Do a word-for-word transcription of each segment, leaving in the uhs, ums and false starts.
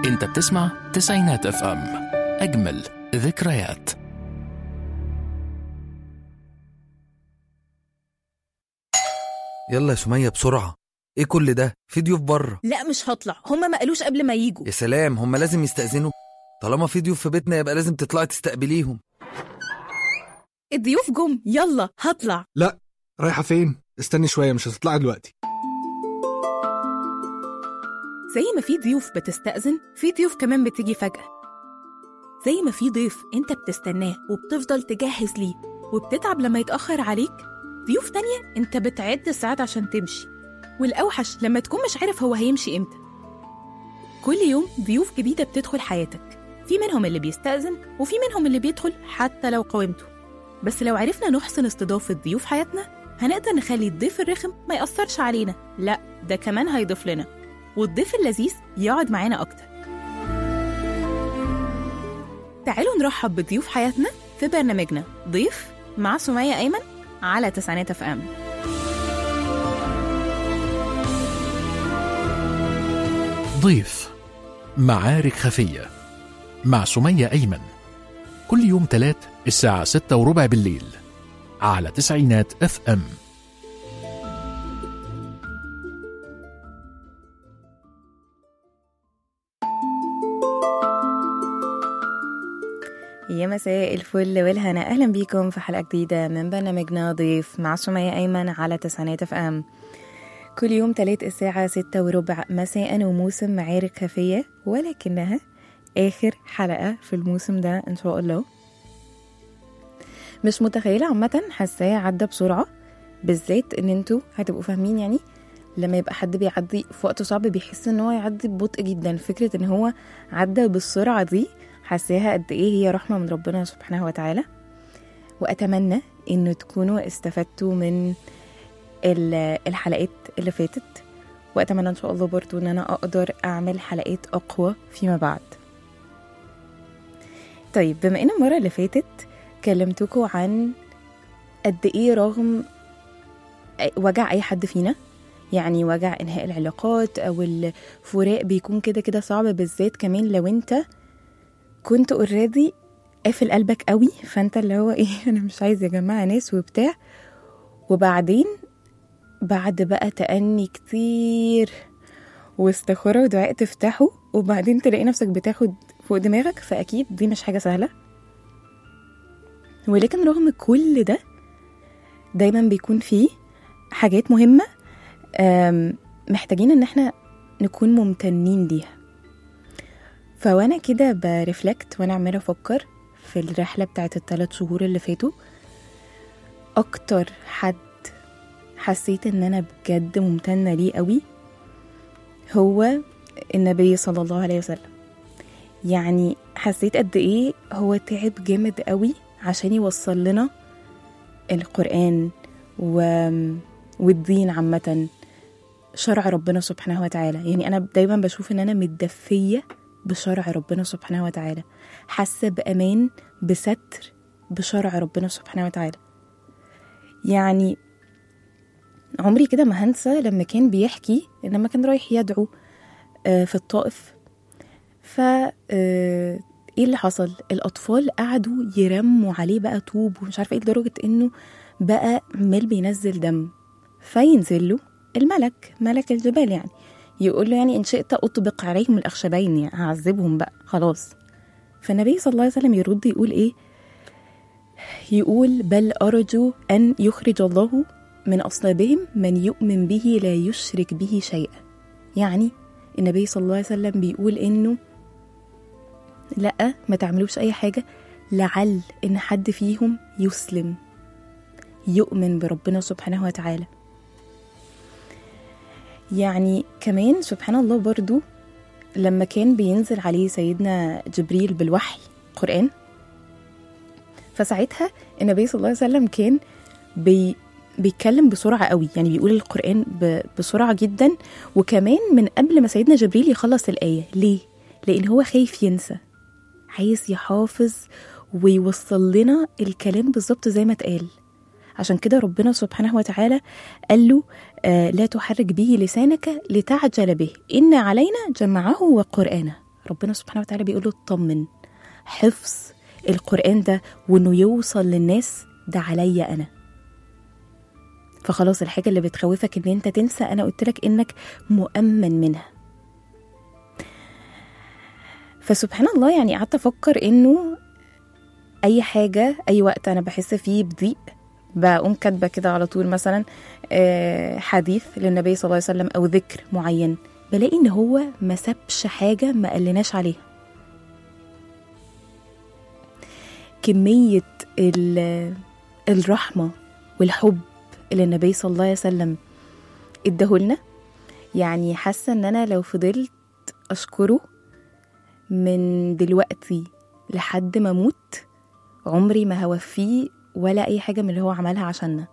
انت بتسمع تسعينات اف ام، اجمل ذكريات. يلا يا سمية بسرعة، ايه كل ده؟ في ضيوف بره. لا مش هطلع، هما ما قالوش قبل ما يجوا. يا سلام، هما لازم يستأذنوا؟ طالما في ضيوف في بيتنا يبقى لازم تطلعي تستقبليهم. الضيوف جم، يلا هطلع. لا، رايحة فين؟ استني شوية، مش هتطلعي دلوقتي. زي ما في ضيوف بتستأذن، في ضيوف كمان بتيجي فجأة. زي ما في ضيف انت بتستناه وبتفضل تجهز ليه وبتتعب لما يتأخر عليك، ضيوف تانية انت بتعد الساعات عشان تمشي، والأوحش لما تكون مش عارف هو هيمشي امتى. كل يوم ضيوف جديدة بتدخل حياتك، في منهم اللي بيستأذن وفي منهم اللي بيدخل حتى لو قاومته. بس لو عرفنا نحسن استضافة ضيوف حياتنا، هنقدر نخلي الضيف الرخم ما يأثرش علينا، لا ده كمان هيضيف لنا، والضيف اللذيذ يقعد معانا أكتر. تعالوا نرحب بضيوف حياتنا في برنامجنا ضيف مع سمية أيمن على تسعينات اف ام. ضيف، معارك خفية مع سمية أيمن، كل يوم تلات الساعة ستة وربع بالليل على تسعينات اف ام. يا مساء الفل والهنا، أهلا بيكم في حلقة جديدة من برنامجنا ضيف مع سمية أيمن على تسعينات اف ام. كل يوم تلات الساعة ستة وربع مساء، وموسم معارك خفية، ولكنها آخر حلقة في الموسم ده إن شاء الله. مش متخيلة عامة، حاساه عدى بسرعة، بالذات إن انتوا هتبقوا فاهمين. يعني لما يبقى حد بيعدي في وقت صعب بيحس إن هو يعدي ببطء جدا. فكرة إن هو عدى بالسرعة دي حاساها قد إيه هي رحمة من ربنا سبحانه وتعالى. وأتمنى إن تكونوا استفدتوا من الحلقات اللي فاتت، وأتمنى إن شاء الله برضو إن أنا أقدر أعمل حلقات أقوى فيما بعد. طيب، بما إن المرة اللي فاتت كلمتكم عن قد إيه رغم وجع أي حد فينا، يعني وجع إنهاء العلاقات أو الفراق بيكون كده كده صعب، بالذات كمان لو أنت كنت اوريدي قافل قلبك قوي، فأنت اللي هو إيه أنا مش عايز يا جماعة ناس وبتاع، وبعدين بعد بقى تأني كتير واستخارة ودعاء تفتحه، وبعدين تلاقي نفسك بتاخد فوق دماغك، فأكيد دي مش حاجة سهلة. ولكن رغم كل ده دايما بيكون فيه حاجات مهمة محتاجين ان احنا نكون ممتنين ليها. فوانا كده برفلكت وانا عمالة افكر في الرحلة بتاعت الثلاث شهور اللي فاتوا، اكتر حد حسيت ان انا بجد ممتنة ليه قوي هو النبي صلى الله عليه وسلم. يعني حسيت قد ايه هو تعب جامد قوي عشان يوصل لنا القرآن و... والدين عامة، شرع ربنا سبحانه وتعالى. يعني أنا دايما بشوف إن أنا متدفية بشرع ربنا سبحانه وتعالى، حاسة بأمان بستر بشرع ربنا سبحانه وتعالى. يعني عمري كده ما هنسى لما كان بيحكي لما كان رايح يدعو في الطائف، ف ايه اللي حصل؟ الاطفال قعدوا يرموا عليه بقى طوب ومش عارفه ايه، لدرجه انه بقى عمال بينزل دم. فينزل له الملك، ملك الجبال، يعني يقول له يعني ان شئت اطبق عليهم الاخشبين، يعني هعذبهم بقى خلاص. فالنبي صلى الله عليه وسلم يرد يقول ايه؟ يقول بل ارجو ان يخرج الله من اصلابهم من يؤمن به لا يشرك به شيئا. يعني النبي صلى الله عليه وسلم بيقول انه لا، ما تعملوش اي حاجة لعل ان حد فيهم يسلم، يؤمن بربنا سبحانه وتعالى. يعني كمان سبحان الله برضو لما كان بينزل عليه سيدنا جبريل بالوحي قرآن، فساعتها النبي صلى الله عليه وسلم كان بي بيتكلم بسرعة قوي، يعني بيقول القرآن بسرعة جدا، وكمان من قبل ما سيدنا جبريل يخلص الآية. ليه؟ لأن هو خايف ينسى، عايز يحافظ ويوصل لنا الكلام بالظبط زي ما اتقال. عشان كده ربنا سبحانه وتعالى قال له آه لا تحرك به لسانك لتعجل به إن علينا جمعه وقرآنه ربنا سبحانه وتعالى بيقوله اطمن، حفظ القرآن ده وانه يوصل للناس ده عليا انا. فخلاص الحاجة اللي بتخوفك ان انت تنسى، انا قلتلك انك مؤمن منها. فسبحان الله يعني قعدت افكر انه اي حاجة اي وقت انا بحس فيه بضيق بقوم كاتبة كده على طول مثلا حديث للنبي صلى الله عليه وسلم او ذكر معين، بلاقي ان هو ما سابش حاجة ما قلناش عليها. كمية الرحمة والحب اللي النبي صلى الله عليه وسلم ادهولنا، يعني حاسة ان انا لو فضلت اشكره من دلوقتي لحد ما اموت عمري ما هوفيه ولا اي حاجة من اللي هو عملها عشاننا.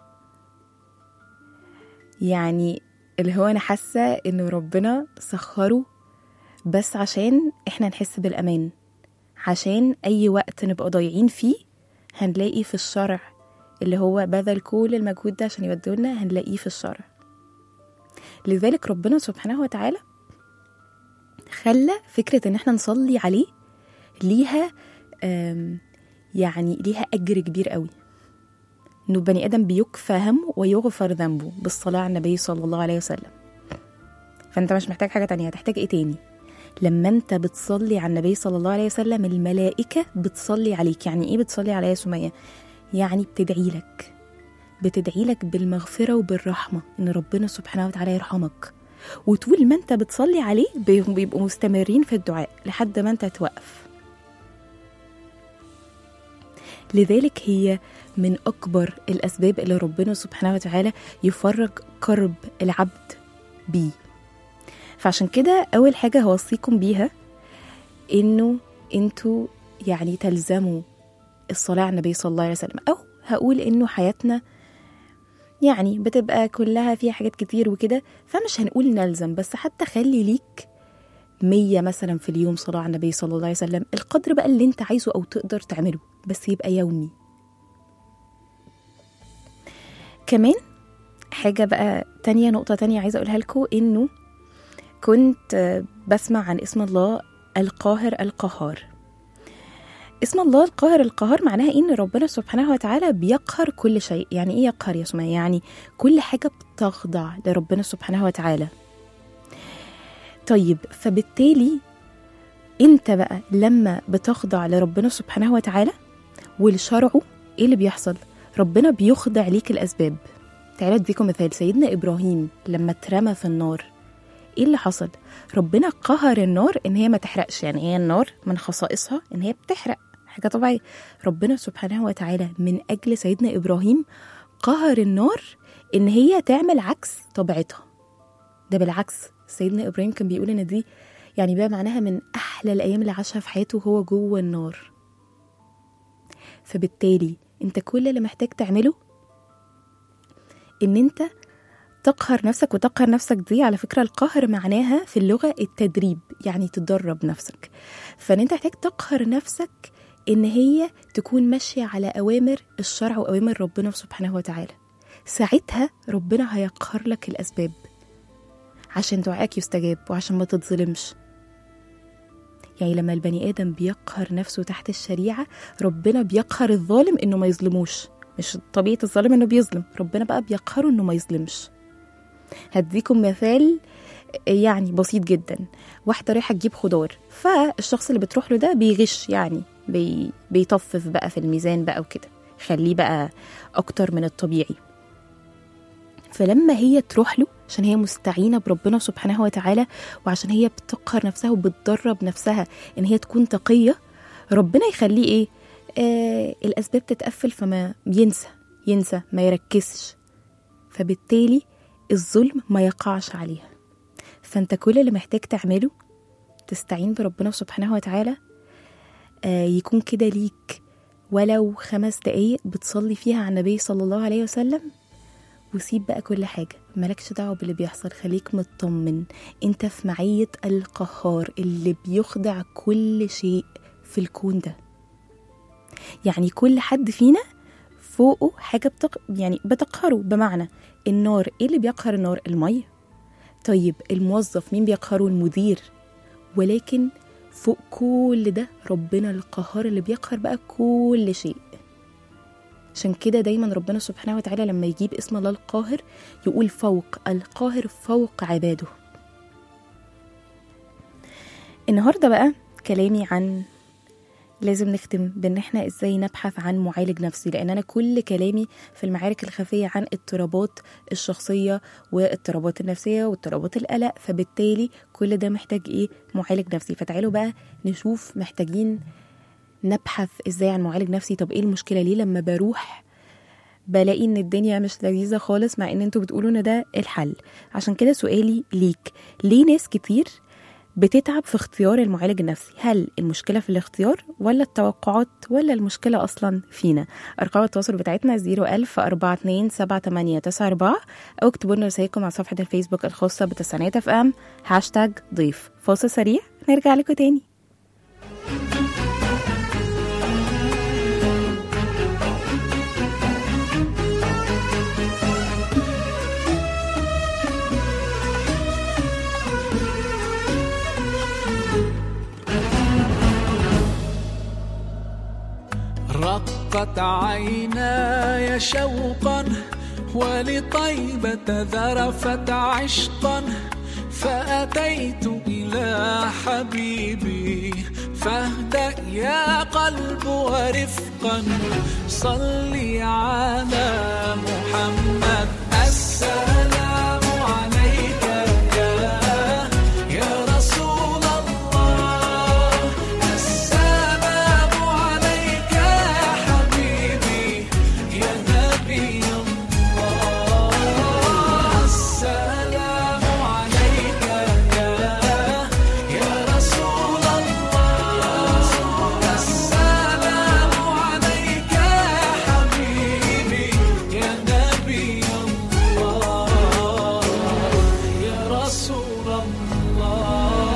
يعني اللي هو انا حاسة انه ربنا سخره بس عشان احنا نحس بالامان، عشان اي وقت نبقى ضايعين فيه هنلاقي في الشرع اللي هو بذل كل المجهود ده عشان يودولنا، هنلاقيه في الشرع. لذلك ربنا سبحانه وتعالى خلى فكرة ان احنا نصلي عليه ليها يعني ليها اجر كبير قوي، انه بني ادم بيكفى همه ويغفر ذنبه بالصلاة على النبي صلى الله عليه وسلم. فانت مش محتاج حاجة تانية، هتحتاج ايه تاني؟ لما انت بتصلي على النبي صلى الله عليه وسلم الملائكة بتصلي عليك. يعني ايه بتصلي عليها يا سمية؟ يعني بتدعي لك بتدعي لك بالمغفرة وبالرحمة، ان ربنا سبحانه وتعالى يرحمك. وطول ما انت بتصلي عليه بيبقوا مستمرين في الدعاء لحد ما انت توقف. لذلك هي من أكبر الأسباب اللي ربنا سبحانه وتعالى يفرج كرب العبد بيه. فعشان كده أول حاجة هوصيكم بيها إنه انتوا يعني تلزموا الصلاة على النبي صلى الله عليه وسلم. أو هقول إنه حياتنا يعني بتبقى كلها فيها حاجات كتير وكده، فمش هنقول نلزم، بس حتى خلي ليك مية مثلا في اليوم صلاة على النبي صلى الله عليه وسلم، القدر بقى اللي انت عايزه أو تقدر تعمله، بس يبقى يومي. كمان حاجة بقى تانية، نقطة تانية عايزة أقولها لكم، إنه كنت بسمع عن اسم الله القاهر القهار. اسم الله القاهر القهار معناها إن ربنا سبحانه وتعالى بيقهر كل شيء. يعني إيه يقهر يا سمية؟ يعني كل حاجة بتخضع لربنا سبحانه وتعالى. طيب فبالتالي انت بقى لما بتخضع لربنا سبحانه وتعالى ولشرعه، ايه اللي بيحصل؟ ربنا بيخضع ليك الأسباب. تعالى اديكم مثال. سيدنا إبراهيم لما اترمى في النار ايه اللي حصل؟ ربنا قهر النار ان هي ما تحرقش. يعني هي النار من خصائصها ان هي بتحرق، حاجة طبيعية. ربنا سبحانه وتعالى من أجل سيدنا إبراهيم قهر النار ان هي تعمل عكس طبيعتها. ده بالعكس، سيدنا إبراهيم كان بيقول ان دي يعني بقى معناها من أحلى الأيام اللي عاشها في حياته وهو جوه النار. فبالتالي انت كل اللي محتاج تعمله ان انت تقهر نفسك. وتقهر نفسك دي على فكرة القهر معناها في اللغة التدريب، يعني تدرب نفسك. فان انت محتاج تقهر نفسك ان هي تكون ماشية على أوامر الشرع وأوامر ربنا سبحانه وتعالى. ساعتها ربنا هيقهر لك الأسباب عشان دعائك يستجاب وعشان ما تتظلمش. يعني لما البني آدم بيقهر نفسه تحت الشريعة، ربنا بيقهر الظالم إنه ما يظلموش. مش طبيعة الظالم إنه بيظلم، ربنا بقى بيقهره إنه ما يظلمش. هديكم مثال يعني بسيط جدا. واحدة رايحة تجيب خضار، فالشخص اللي بتروح له ده بيغش، يعني بي بيطفف بقى في الميزان بقى وكده، خليه بقى أكتر من الطبيعي. فلما هي تروح له عشان هي مستعينة بربنا سبحانه وتعالى، وعشان هي بتقهر نفسها وبتدرب نفسها ان هي تكون تقية، ربنا يخليه ايه؟ آه الأسباب تتقفل، فما ينسى ينسى ما يركزش، فبالتالي الظلم ما يقعش عليها. فانت كل اللي محتاج تعمله تستعين بربنا سبحانه وتعالى. آه يكون كده ليك ولو خمس دقايق بتصلي فيها على النبي صلى الله عليه وسلم، وسيب بقى كل حاجة، مالكش دعوة باللي بيحصل. خليك مطمن، انت في معية القهار اللي بيخضع كل شيء في الكون ده. يعني كل حد فينا فوقه حاجة بتق... يعني بتقهره. بمعنى النار، ايه اللي بيقهر النار؟ المية. طيب الموظف مين بيقهره؟ المدير. ولكن فوق كل ده ربنا القهار اللي بيقهر بقى كل شيء. عشان كده دايما ربنا سبحانه وتعالى لما يجيب اسم الله القاهر يقول فوق، القاهر فوق عباده. النهاردة بقى كلامي عن لازم نختم بان احنا ازاي نبحث عن معالج نفسي، لان انا كل كلامي في المعارك الخفية عن اضطرابات الشخصية واضطرابات النفسية واضطرابات القلق، فبالتالي كل ده محتاج ايه؟ معالج نفسي. فتعالوا بقى نشوف محتاجين نبحث ازاي عن معالج نفسي. طب ايه المشكلة؟ ليه لما بروح بلاقي ان الدنيا مش لذيذة خالص مع ان انتوا بتقولوا ان ده الحل؟ عشان كده سؤالي ليك، ليه ناس كتير بتتعب في اختيار المعالج النفسي؟ هل المشكلة في الاختيار ولا التوقعات ولا المشكلة أصلا فينا؟ أرقام التواصل بتاعتنا زيرو ألف أربعة اتنين سبعة تمانية تسعة أربعة، أو اكتبوا لنا رسائلكم على صفحة الفيسبوك الخاصة بتسعينات اف ام هاشتاج ضيف. فاصل سريع نرجع لكم تاني. رقت عيناي شوقا ولطيبة ذرفت عشقا، فأتيت إلى حبيبي فاهدأ يا قلب ورفقا، صلي على محمد. السلام عليك يا يا رسول الله، السلام عليك يا حبيبي يا نبي الله، السلام عليك يا يا رسول الله، السلام عليك يا حبيبي يا نبي الله يا رسول الله.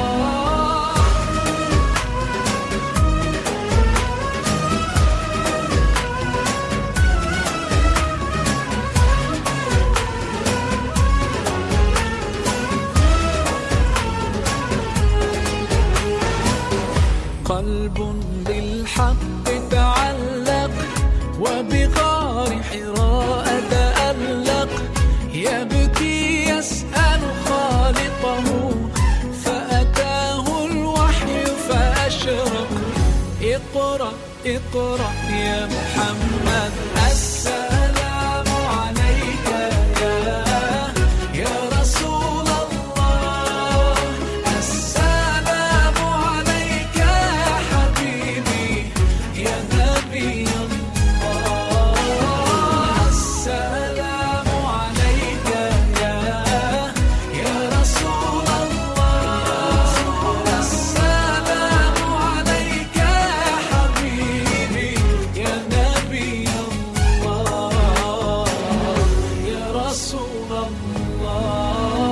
قلب بالحق تعلق وبغار حراء تألق، يبكي يسأل خالقه فأتاه الوحي فأشرق. اقرأ اقرأ يا محمد، السلام عليك يا يا رسول الله، السلام عليك يا حبيبي يا نبي الله، السلام عليك يا يا رسول الله، السلام عليك يا حبيبي يا نبي الله يا رسول الله.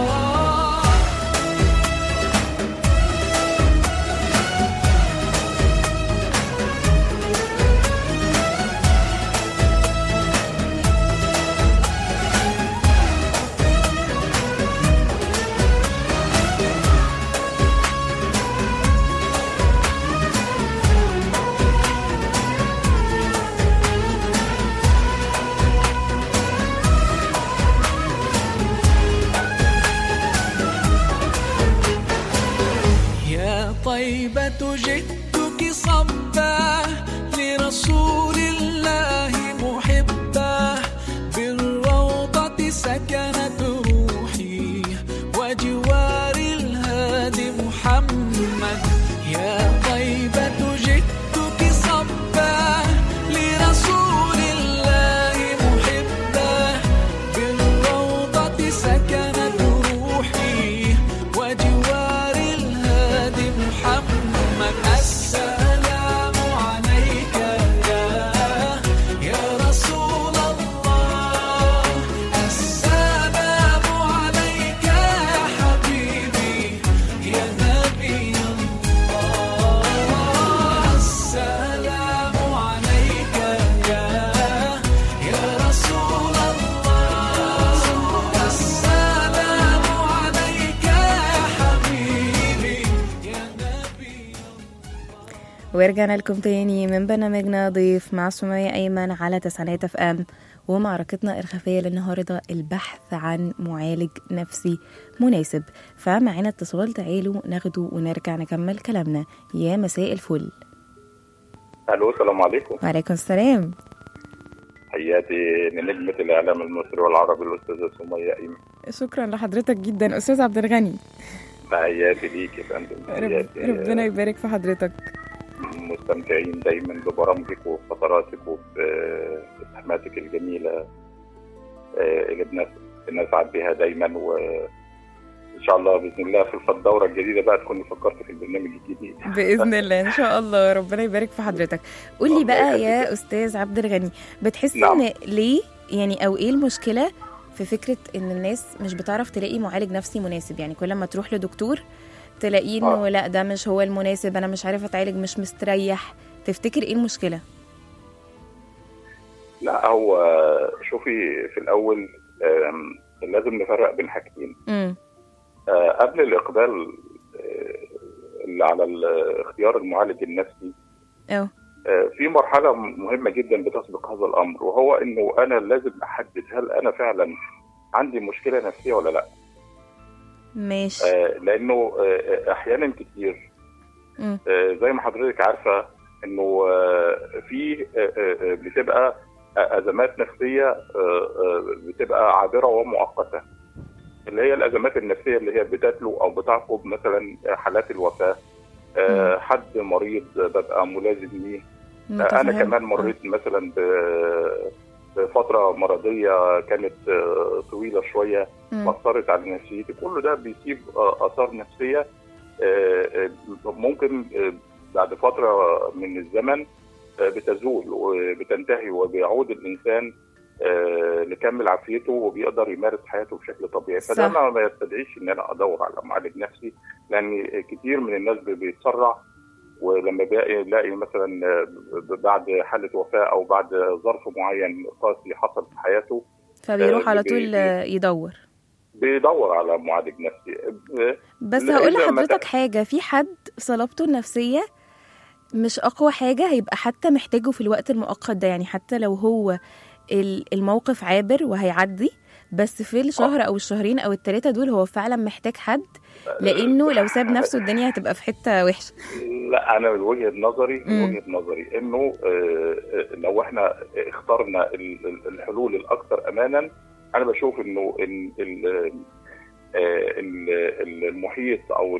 يا طيبة جئتك صبا لرسول الله محبا، بالروضة سكنت روحي وجوار الهادي محمد. يا طيبة جئتك صبا لرسول الله محبا، بالروضة سكنت روحي وجوار الهادي محمد. السلام عليك يا يا رسول الله، السلام عليك يا حبيبي يا نبي الله، ورجعنا لكم تاني من برنامجنا ضيف مع سمية أيمن على تسعينات اف ام. ومعركتنا الخفية للنهاردة البحث عن معالج نفسي مناسب. فمعنا اتصال، تعالوا ناخده ونرجع نكمل كلامنا. يا مساء الفل. الو السلام عليكم. وعليكم السلام. حياتي لنجمة الإعلام المصري والعربي الأستاذة سمية أيمن. شكرا لحضرتك جدا أستاذ عبد الغني. تحياتي ليك يا فندم. رب ربنا يبارك في حضرتك. مستمتعين دايما ببرامجك وفتراتك وبتحماتك الجميلة اللي بنسعد بها دايما، وإن شاء الله بإذن الله في الدورة الجديدة بقى تكوني فكرت في البرنامج الجديد بإذن الله إن شاء الله. ربنا يبارك في حضرتك. قول لي بقى يا أستاذ عبد الغني، بتحس نعم. إن ليه يعني أو إيه المشكلة في فكرة إن الناس مش بتعرف تلاقي معالج نفسي مناسب؟ يعني كل ما تروح لدكتور تلاقيه إنه آه. لا ده مش هو المناسب، أنا مش عارف أتعالج، مش مستريح. تفتكر إيه المشكلة؟ لا هو شوفي في الأول لازم نفرق بين حاجتين. م. قبل الإقبال اللي على اختيار المعالج النفسي أوه. في مرحلة مهمة جدا بتسبق هذا الأمر، وهو إنه أنا لازم أحدد هل أنا فعلا عندي مشكلة نفسية ولا لا. ماشي. لأنه أحيانا كتير زي ما حضرتك عارفة إنه في بتبقى أزمات نفسية بتبقى عابرة ومؤقتة، اللي هي الأزمات النفسية اللي هي بتتلو أو بتعقب مثلا حالات الوفاة. أه حد مريض ببقى ملازم ليه. أه أنا كمان مريت مثلا بفترة مرضية كانت طويلة شوية مأثرت على نفسيتي. كل ده بيسيب آثار نفسية ممكن بعد فترة من الزمن بتزول وبتنتهي، وبيعود الإنسان لكمل عافيته وبيقدر يمارس حياته بشكل طبيعي. فده ما يستدعيش ان انا ادور على معالج نفسي، لان كتير من الناس بيتسرع، ولما بيلاقي مثلا بعد حالة وفاة او بعد ظرف معين قاسي حصل في حياته فبيروح على طول يدور بيدور على معالج نفسي. بس هقول لحضرتك حاجة، في حد صلابته النفسية مش اقوى حاجة هيبقى حتى محتاجه في الوقت المؤقت ده، يعني حتى لو هو الموقف عابر وهيعدي، بس في الشهر او الشهرين او الثلاثه دول هو فعلا محتاج حد، لانه لو ساب نفسه الدنيا هتبقى في حته وحشه. لا انا من وجهه نظري من وجهه نظري انه لو احنا اخترنا الحلول الاكثر امانا، انا بشوف انه المحيط او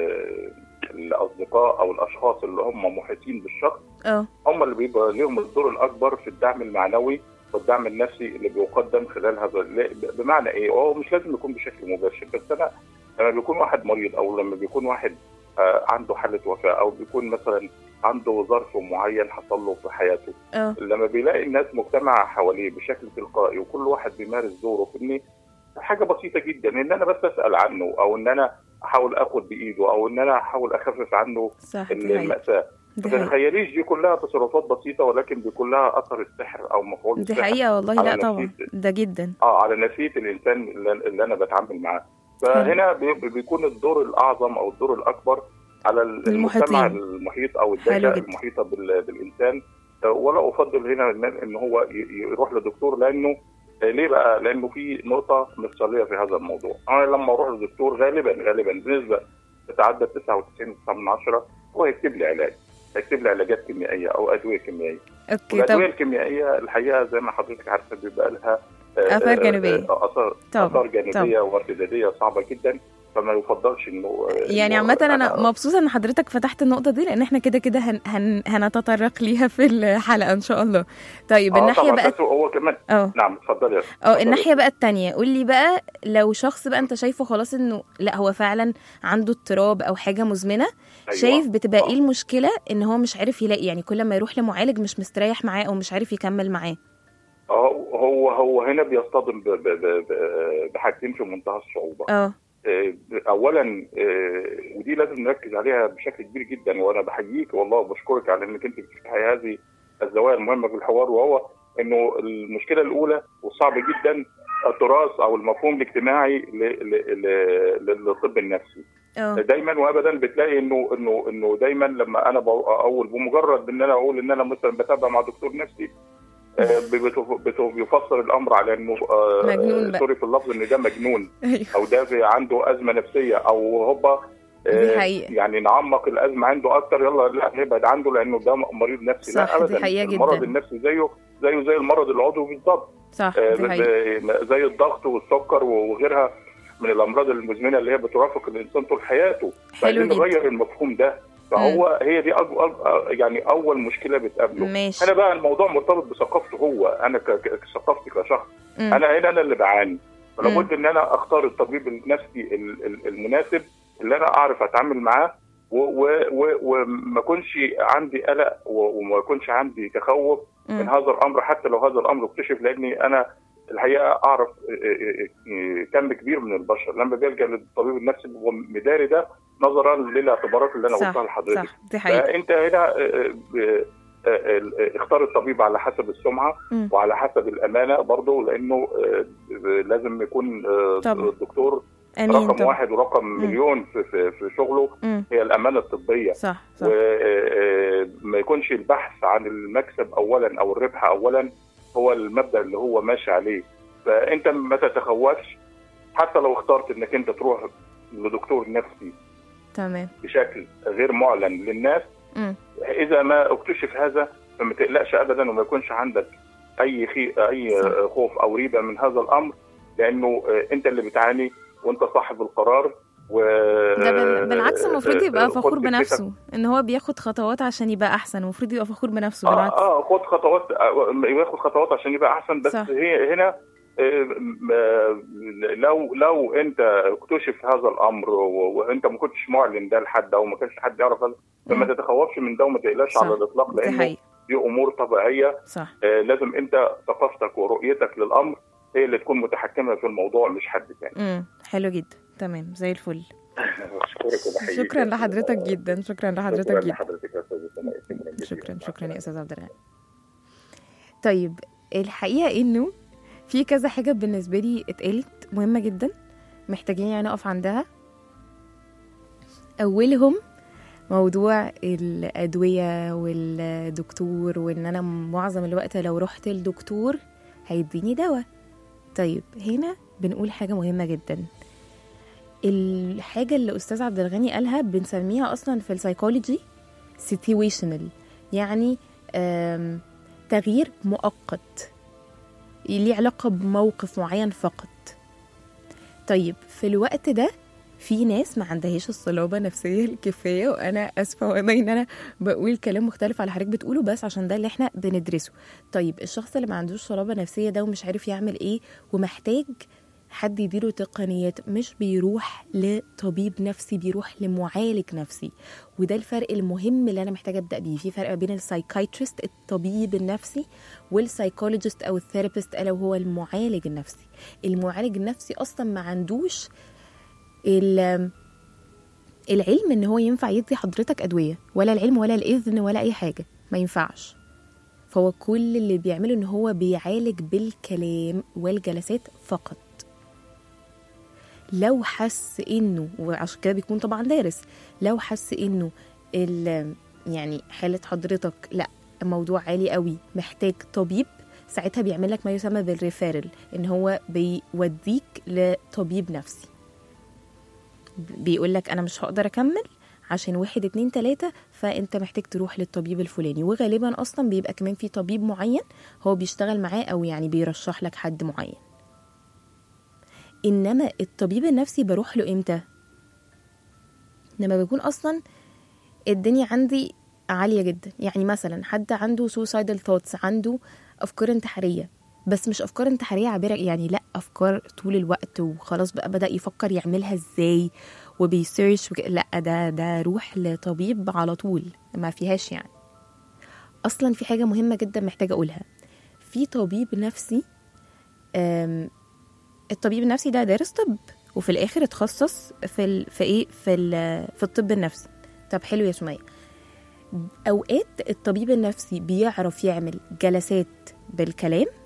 الاصدقاء او الاشخاص اللي هم محيطين بالشخص أوه. هم اللي بيبقى لهم الدور الاكبر في الدعم المعنوي والدعم النفسي اللي بيقدم خلال هذا. بمعنى ايه؟ هو مش لازم يكون بشكل مباشر، بس انا لما بيكون واحد مريض او لما بيكون واحد عنده حالة وفاة او بيكون مثلا عنده ظرف معين حصل له في حياته أوه. لما بيلاقي الناس مجتمعة حواليه بشكل تلقائي وكل واحد بيمارس دوره، في ان حاجة بسيطة جدا ان انا بس اسأل عنه او ان انا احاول اخد بايده او ان انا احاول اخفف عنه المأساة. ما تتخيليش دي كلها تصرفات بسيطة ولكن بيكون لها اثر السحر او مفعول السحر. دي حقيقة والله. لا طبعا ده جدا اه على نفسية الانسان اللي انا بتعامل معاه. فهنا بيكون الدور الاعظم او الدور الاكبر على المجتمع المحيط او الدائرة المحيطة بالانسان. ولا افضل هنا ان هو يروح لدكتور، لانه ليه بقى؟ لانه في نقطة مفصلية في هذا الموضوع. انا لما اروح للدكتور غالبا غالبا بنسبة تتعدى تسعة وتسعين من عشرة هو يكتب لي علاج، يكتب لي علاجات كيميائية او ادوية كيميائية. الادوية الكيميائية الحقيقة زي ما حضرتك عارفة بيبقى لها اثار جانبية اثار اثار جانبية وارتدادية صعبة جدا، فما يفضلش انه يعني عامة انا مبسوطة ان حضرتك فتحت النقطة دي، لان احنا كده كده هن هن هنتطرق ليها في الحلقة ان شاء الله. طيب آه الناحية بقى هو كمان أوه. نعم اتفضلي. اه الناحية بقى التانية، قول لي بقى لو شخص بقى انت شايفه خلاص انه لا هو فعلا عنده اضطراب او حاجة مزمنة. أيوة. شايف بتبقى ايه المشكلة ان هو مش عارف يلاقي، يعني كل ما يروح لمعالج مش مستريح معاه او مش عارف يكمل معاه؟ اه هو هو هنا بيصطدم بحاجتين في منتهى الصعوبة. اه اولا ودي لازم نركز عليها بشكل كبير جدا، وانا بحييك والله وبشكرك على انك انت بتفتحي هذه الزوايا المهمه في الحوار، وهو انه المشكله الاولى وصعب جدا التراث او المفهوم الاجتماعي للطب النفسي. أوه. دايما وابدا بتلاقي انه انه انه دايما لما انا اقول بمجرد ان انا اقول ان انا مثلا بتابع مع دكتور نفسي بيفسر الامر على انه مجنون سوري في اللفظ ان ده مجنون او ده عنده ازمه نفسيه او هوبا يعني نعمق الازمه عنده اكتر، يلا لا نبعد عنده لانه ده مريض نفسي. لا ابدا، المرض النفسي زيه زيه زي المرض العضوي بالضبط. صح، زي الضغط والسكر وغيرها من الامراض المزمنه اللي هي بترافق الانسان طول حياته. حلو جدا. نغير المفهوم ده، فهو م. هي دي أج... أج... يعني اول مشكله بتقابله. ماشي. انا بقى الموضوع مرتبط بثقافته هو، انا كثقافتي كشخص، م. انا هنا انا اللي بعاني، فلابد ان انا اختار الطبيب النفسي المناسب اللي انا اعرف اتعامل معاه وما يكونش عندي قلق وما يكونش عندي تخوف م. من هذا الامر، حتى لو هذا الامر اكتشف، لاني انا الحقيقه اعرف كم كبير من البشر لما بيلجأ للطبيب النفسي هو مداري ده نظرا للاعتبارات اللي انا قلتها لحضرتك. صح، دي حقيقة. فانت هنا اختار الطبيب على حسب السمعه م. وعلى حسب الامانه برضه، لانه لازم يكون الدكتور رقم طبعا. واحد ورقم م. مليون في, في, في شغله م. هي الامانه الطبيه. صح، صح. وما يكونش البحث عن المكسب اولا او الربح اولا هو المبدأ اللي هو ماشي عليه. فانت ما تتخوفش حتى لو اخترت انك انت تروح لدكتور نفسي تمام بشكل غير معلن للناس. م. اذا ما اكتشف هذا فما تقلقش ابدا وما يكونش عندك اي خي... اي صح. خوف او ريبه من هذا الامر، لانه انت اللي بتعاني وانت صاحب القرار. و ده بالعكس المفروض يبقى فخور بنفسه ان هو بياخد خطوات عشان يبقى احسن، المفروض يبقى فخور بنفسه. بالعكس اه اه خد خطوات، ياخد خطوات عشان يبقى احسن. بس صح. هي هنا لو لو انت اكتشف هذا الامر وانت ما كنتش معلن ده لحد او ما كانش حد يعرف هذا، فما تتخوفش من ده وما تقلقش على الاطلاق، لانه دي امور طبيعيه. صح. آه لازم انت ثقافتك ورؤيتك للامر هي اللي تكون متحكمه في الموضوع مش حد ثاني. امم حلو جدا، تمام زي الفل. شكرا شكرا لحضرتك جدا، شكرا لحضرتك جدا. شكرا شكرا يا استاذ عبد الغني. طيب الحقيقه انه في كذا حاجه بالنسبه لي اتقالت مهمه جدا محتاجين يعني نقف عندها. اولهم موضوع الادويه والدكتور، وان انا معظم الوقت لو رحت للدكتور هيديني دواء. طيب هنا بنقول حاجه مهمه جدا، الحاجة اللي أستاذ عبد الغني قالها بنسميها أصلا في السايكولوجي situational، يعني تغيير مؤقت ليه علاقة بموقف معين فقط. طيب في الوقت ده في ناس ما عندهاش الصلابة النفسية الكفاية، وأنا أسفة وأنا إن أنا بقول كلام مختلف على حضرتك بتقوله بس عشان ده اللي إحنا بندرسه. طيب الشخص اللي ما عندوش صلابة نفسية ده ومش عارف يعمل إيه ومحتاج حد يديله تقنيات، مش بيروح لطبيب نفسي، بيروح لمعالج نفسي. وده الفرق المهم اللي أنا محتاجة أبدأ بيه. في فرق بين السايكايتريست الطبيب النفسي والسايكولوجيست أو الثيرابيست ألا وهو المعالج النفسي. المعالج النفسي أصلا ما عندوش العلم إن هو ينفع يدي حضرتك أدوية، ولا العلم ولا الإذن ولا أي حاجة، ما ينفعش. فهو كل اللي بيعمله إن هو بيعالج بالكلام والجلسات فقط. لو حس انه، وعشان كده بيكون طبعا دارس، لو حس انه يعني حالة حضرتك لا الموضوع عالي قوي محتاج طبيب، ساعتها بيعمل لك ما يسمى بالريفيرل، ان هو بيوديك لطبيب نفسي، بيقول لك انا مش هقدر اكمل عشان واحد اتنين تلاتة، فانت محتاج تروح للطبيب الفلاني. وغالبا اصلا بيبقى كمان في طبيب معين هو بيشتغل معاه او يعني بيرشح لك حد معين. إنما الطبيب النفسي بروح له إمتى؟ لما بيكون أصلا الدنيا عندي عالية جدا، يعني مثلا حد عنده suicidal thoughts، عنده أفكار انتحارية، بس مش أفكار انتحارية عابرة، يعني لأ أفكار طول الوقت وخلاص بقى بدأ يفكر يعملها إزاي وبيسيرش وك... لأ ده ده روح لطبيب على طول، ما فيهاش يعني. أصلا في حاجة مهمة جدا محتاجة أقولها، في طبيب نفسي أم الطبيب النفسي ده دارس طب وفي الاخر اتخصص في ال... في ايه في ال... في الطب النفسي. طب حلو يا سمية، اوقات الطبيب النفسي بيعرف يعمل جلسات بالكلام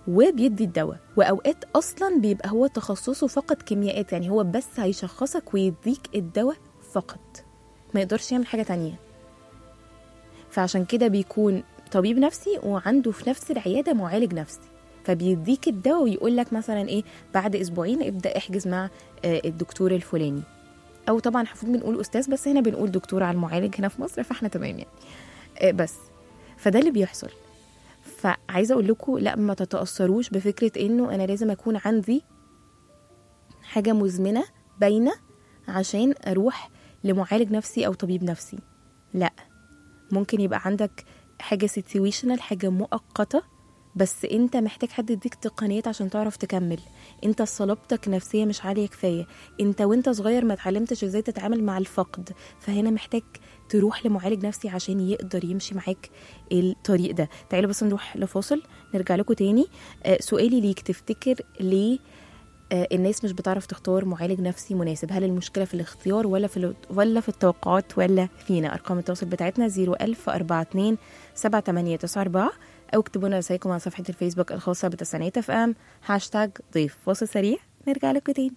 وبيدي الدواء، وأوقات أصلا بيبقى هو تخصصه فقط كيميائات، يعني هو بس هيشخصك ويديك الدواء فقط، ما يقدرش يعمل حاجة تانية. فعشان كده بيكون طبيب نفسي وعنده في نفس العيادة معالج نفسي، فبيديك الدواء ويقول لك مثلا ايه بعد اسبوعين ابدأ احجز مع الدكتور الفلاني، او طبعا المفروض بنقول استاذ بس هنا بنقول دكتور على المعالج هنا في مصر، فاحنا تمام يعني. بس فده اللي بيحصل. فعايزه اقول لكم لا، ما تتاثروش بفكره انه انا لازم اكون عندي حاجه مزمنه باينه عشان اروح لمعالج نفسي او طبيب نفسي. لا، ممكن يبقى عندك حاجه سيتويشنال، حاجه مؤقته، بس انت محتاج حد يديك تقنيات عشان تعرف تكمل. انت صلابتك نفسيه مش عاليه كفايه، انت وانت صغير ما اتعلمتش ازاي تتعامل مع الفقد، فهنا محتاج تروح لمعالج نفسي عشان يقدر يمشي معاك الطريق ده. تعالوا بس نروح لفاصل نرجع لكم تاني. آه سؤالي ليك، تفتكر ليه آه الناس مش بتعرف تختار معالج نفسي مناسب؟ هل المشكله في الاختيار ولا في ولا في التوقعات ولا فينا؟ ارقام التواصل بتاعتنا صفر ألف أربعة اتنين سبعة تمانية تسعة أربعة، او اكتبوا لنا رسائلكم على صفحه الفيسبوك الخاصه بتسعينات اف ام هاشتاج ضيف. فاصل سريع نرجع لكم تاني.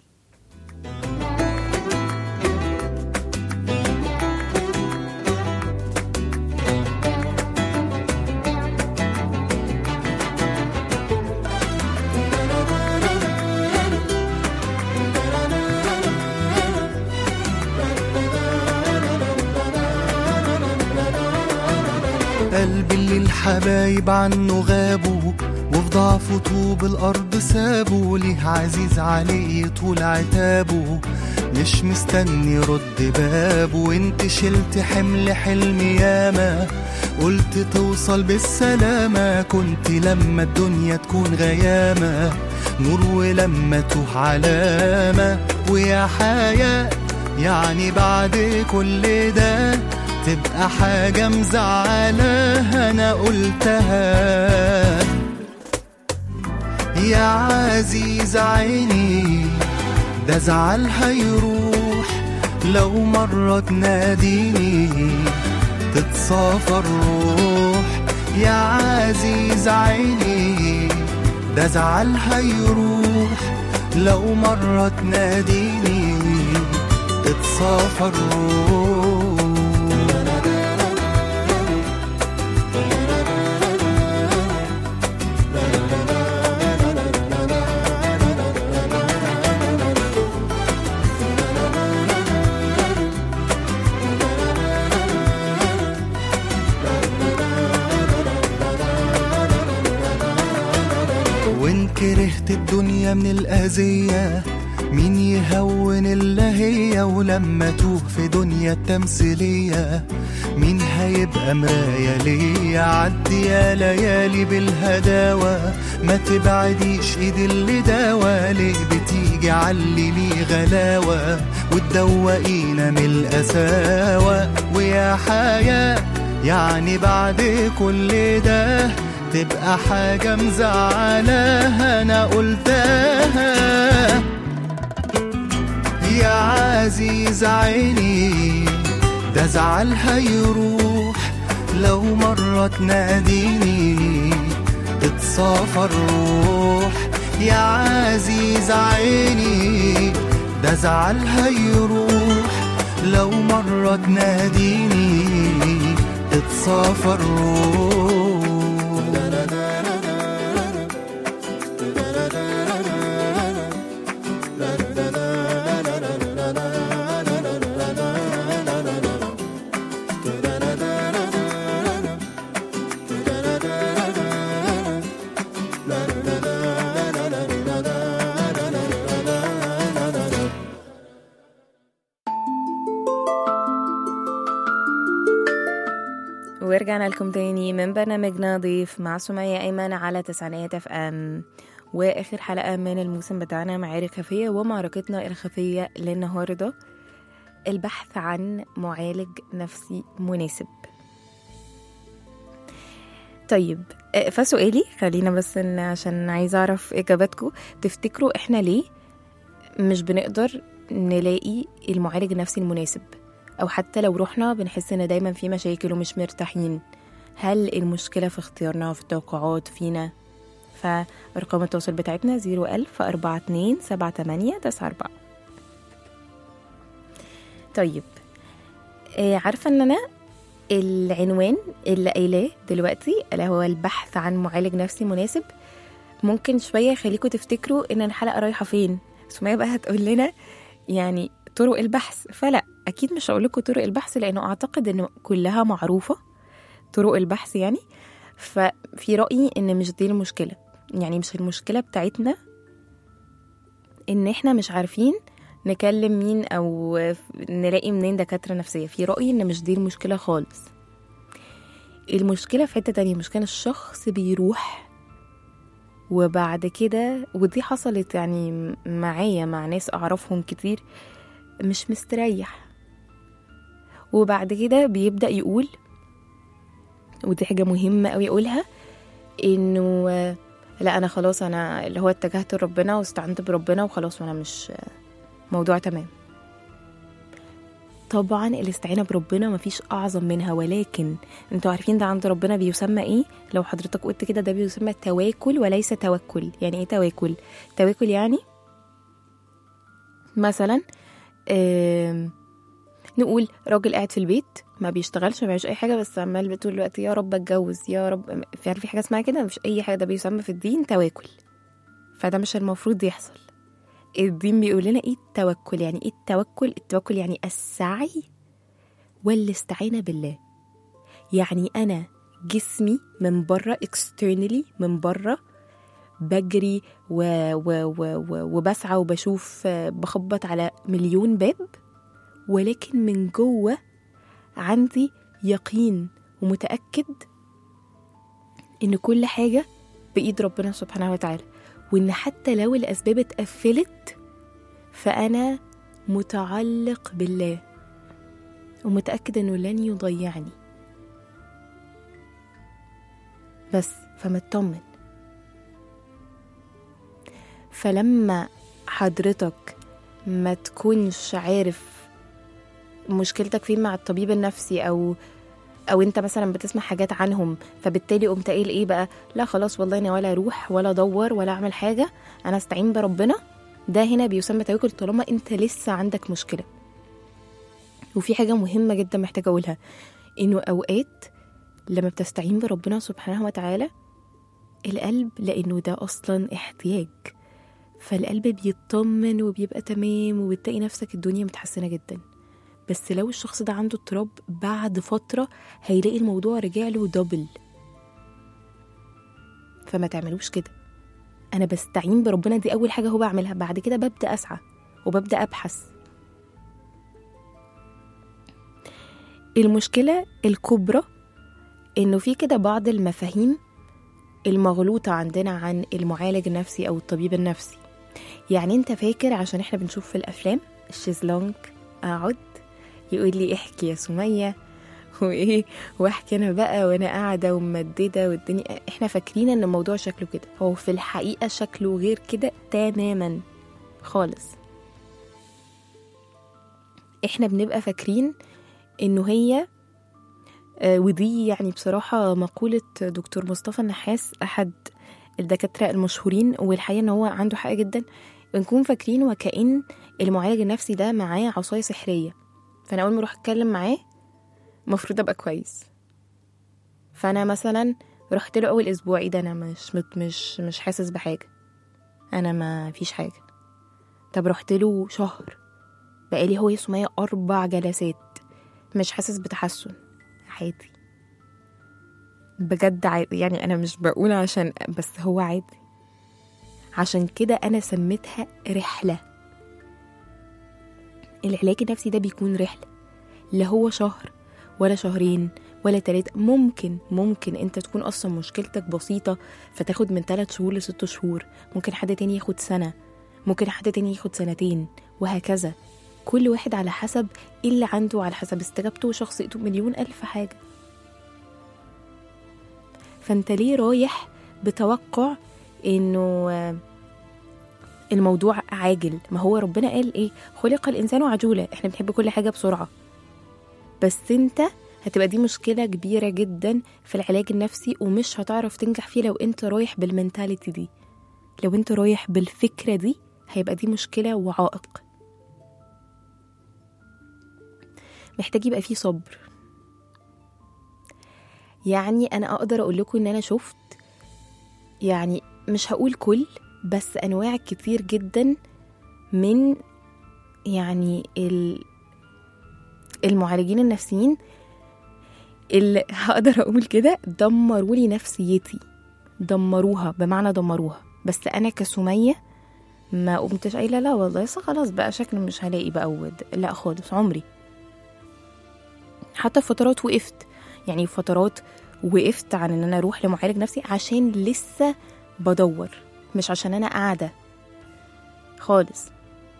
قلبي اللي الحبايب عنه غابوا، وفي ضعفه طوب الأرض سابوا، ليه عزيز عليه طول عتابه، مش مستني رد بابه. وانت شلت حمل حلمي ياما، قلت توصل بالسلامة، كنت لما الدنيا تكون غيامة نور، ولما توه علامة. ويا حياة يعني بعد كل ده تبقى حاجة مزعلة أنا قلتها. يا عزيز عيني ده زعل هيروح، لو مرة تناديني تتصافى الروح. يا عزيز عيني ده زعل هيروح، لو مرة تناديني تتصافى الروح. كرهت الدنيا من الأذية، مين يهون إلا هي؟ ولما توه في دنيا التمثيلية مين هيبقى مراية ليا؟ عدي يا ليالي بالهداوة، ما تبعديش ايدي اللي داوى، ليه بتيجي علي لي غلاوة وتدوقينا من القساوة. ويا حياة يعني بعد كل ده تبقى حاجة مزعلة أنا قلتها. يا عزيز عيني ده زعل هيروح، لو مرة تناديني تتصافى الروح. يا عزيز عيني ده زعل هيروح، لو مرة تناديني تتصافى الروح. ورجعنا لكم تاني من برنامجنا ضيف مع سمية أيمن على تسعينات اف ام، واخر حلقة من الموسم بتاعنا معارك خفية. ومعركتنا الخفية للنهاردة البحث عن معالج نفسي مناسب. طيب فسؤالي خلينا بس إن عشان عايزة أعرف إجاباتكم، تفتكروا إحنا ليه مش بنقدر نلاقي المعالج النفسي المناسب؟ أو حتى لو رحنا بنحس إن دايما في مشاكل ومش مرتاحين. هل المشكلة في اختيارنا، في التوقعات، فينا، فأرقام التواصل بتاعتنا زيرو ألف أربعة اتنين سبعة تمانية تسعة أربعة. طيب آه عارفة ان انا العنوان اللي قايلاه دلوقتي اللي هو البحث عن معالج نفسي مناسب ممكن شوية يخليكم تفتكروا ان الحلقة رايحة فين. سمية بقى هتقول لنا يعني طرق البحث، فلا أكيد مش هقول لكم طرق البحث لأنه أعتقد إنه كلها معروفة طرق البحث يعني. ففي رأيي إن مش دي المشكلة، يعني مش المشكلة بتاعتنا إن إحنا مش عارفين نكلم مين أو نلاقي منين دكاترة نفسية. في رأيي إن مش دي المشكلة خالص. المشكلة في حتة تانية، مش كان الشخص بيروح وبعد كده، ودي حصلت يعني معايا مع ناس أعرفهم كتير، مش مستريح وبعد كده بيبدأ يقول، ودي حاجة مهمة قوي يقولها، إنه لا أنا خلاص أنا اللي هو اتجهت لربنا واستعنت بربنا وخلاص وأنا مش موضوع تمام. طبعا الاستعانة بربنا مفيش أعظم منها، ولكن انتوا عارفين ده عند ربنا بيسمى ايه؟ لو حضرتك قلت كده ده بيسمى تواكل وليس توكل. يعني ايه تواكل؟ تواكل يعني مثلا نقول راجل قاعد في البيت ما بيشتغلش ما بيعملش اي حاجه بس عمال طول الوقت يا رب اتجوز يا رب، في عارف في حاجه اسمها كده؟ مفيش اي حاجه، ده بيسمى في الدين تواكل. فده مش المفروض يحصل. الدين بيقول لنا ايه التوكل؟ يعني ايه التوكل؟ التوكل يعني السعي والاستعانة بالله. يعني انا جسمي من بره externally من بره بجري و و و و وبسعى وبشوف بخبط على مليون باب، ولكن من جوه عندي يقين ومتأكد ان كل حاجة بإيد ربنا سبحانه وتعالى، وإن حتى لو الأسباب اتقفلت فأنا متعلق بالله ومتأكد أنه لن يضيعني. بس فمطمن. فلما حضرتك ما تكونش عارف مشكلتك فين مع الطبيب النفسي أو او انت مثلا بتسمع حاجات عنهم، فبالتالي قمت قايل ايه بقى؟ لا خلاص والله انا ولا اروح ولا ادور ولا اعمل حاجه، انا استعين بربنا. ده هنا بيسمى توكل طالما انت لسه عندك مشكله. وفي حاجه مهمه جدا محتاجه اقولها، انه اوقات لما بتستعين بربنا سبحانه وتعالى القلب، لانه ده اصلا احتياج، فالقلب بيطمن وبيبقى تمام وبتلاقي نفسك الدنيا متحسنه جدا. بس لو الشخص ده عنده اضطراب بعد فترة هيلاقي الموضوع رجع له دبل. فما تعملوش كده. أنا بستعين بربنا، دي أول حاجة هو بعملها، بعد كده ببدأ أسعى وببدأ أبحث. المشكلة الكبرى إنه في كده بعض المفاهيم المغلوطة عندنا عن المعالج النفسي أو الطبيب النفسي. يعني أنت فاكر عشان إحنا بنشوف في الأفلام الشيزلونج أقعد يقول لي احكي يا سمية وايه واحكي انا بقى وانا قاعده وممدده والدنيا، احنا فاكرين ان الموضوع شكله كده، هو في الحقيقه شكله غير كده تماما خالص. احنا بنبقى فاكرين انه هي آه ودي يعني بصراحه مقوله دكتور مصطفى النحاس احد الدكاتره المشهورين، والحقيقه ان هو عنده حق جدا، بنكون فاكرين وكأن المعالج النفسي ده معاه عصايه سحريه، فانا اول ما اروح اتكلم معاه المفروض ابقى كويس. فانا مثلا رحت له اول اسبوع، ايه ده انا مش مش مش حاسس بحاجه، انا ما فيش حاجه. طب رحت له شهر، بقالي هو يسمى اربع جلسات مش حاسس بتحسن، عادي بجد عادي. يعني انا مش بقول عشان بس هو عادي. عشان كده انا سميتها رحله. العلاج النفسي ده بيكون رحلة، لا هو شهر ولا شهرين ولا تلاتة. ممكن ممكن انت تكون اصلا مشكلتك بسيطة فتاخد من تلات شهور لست شهور، ممكن حد تاني ياخد سنة، ممكن حد تاني ياخد سنتين، وهكذا. كل واحد على حسب اللي عنده، على حسب استجابته وشخصيته، مليون ألف حاجة. فانت ليه رايح بتوقع انه الموضوع عاجل؟ ما هو ربنا قال ايه؟ خلق الانسان عجولا. احنا بنحب كل حاجه بسرعه، بس انت هتبقى دي مشكلة كبيرة جدا في العلاج النفسي، ومش هتعرف تنجح فيه لو انت رايح بالمنتاليتي دي. لو انت رايح بالفكرة دي هيبقى دي مشكلة وعائق. محتاج يبقى فيه صبر. يعني انا اقدر اقول لكم ان انا شفت، يعني مش هقول كل، بس انواع كتير جدا من يعني المعالجين النفسيين اللي هقدر اقول كده دمروا لي نفسيتي، دمروها بمعنى دمروها. بس انا كسمية ما قمتش قايله لا والله خلاص بقى شكل مش هلاقي بقى ود. لا خالص، عمري. حتى فترات وقفت، يعني فترات وقفت عن ان انا اروح لمعالج نفسي عشان لسه بدور، مش عشان انا قاعده خالص.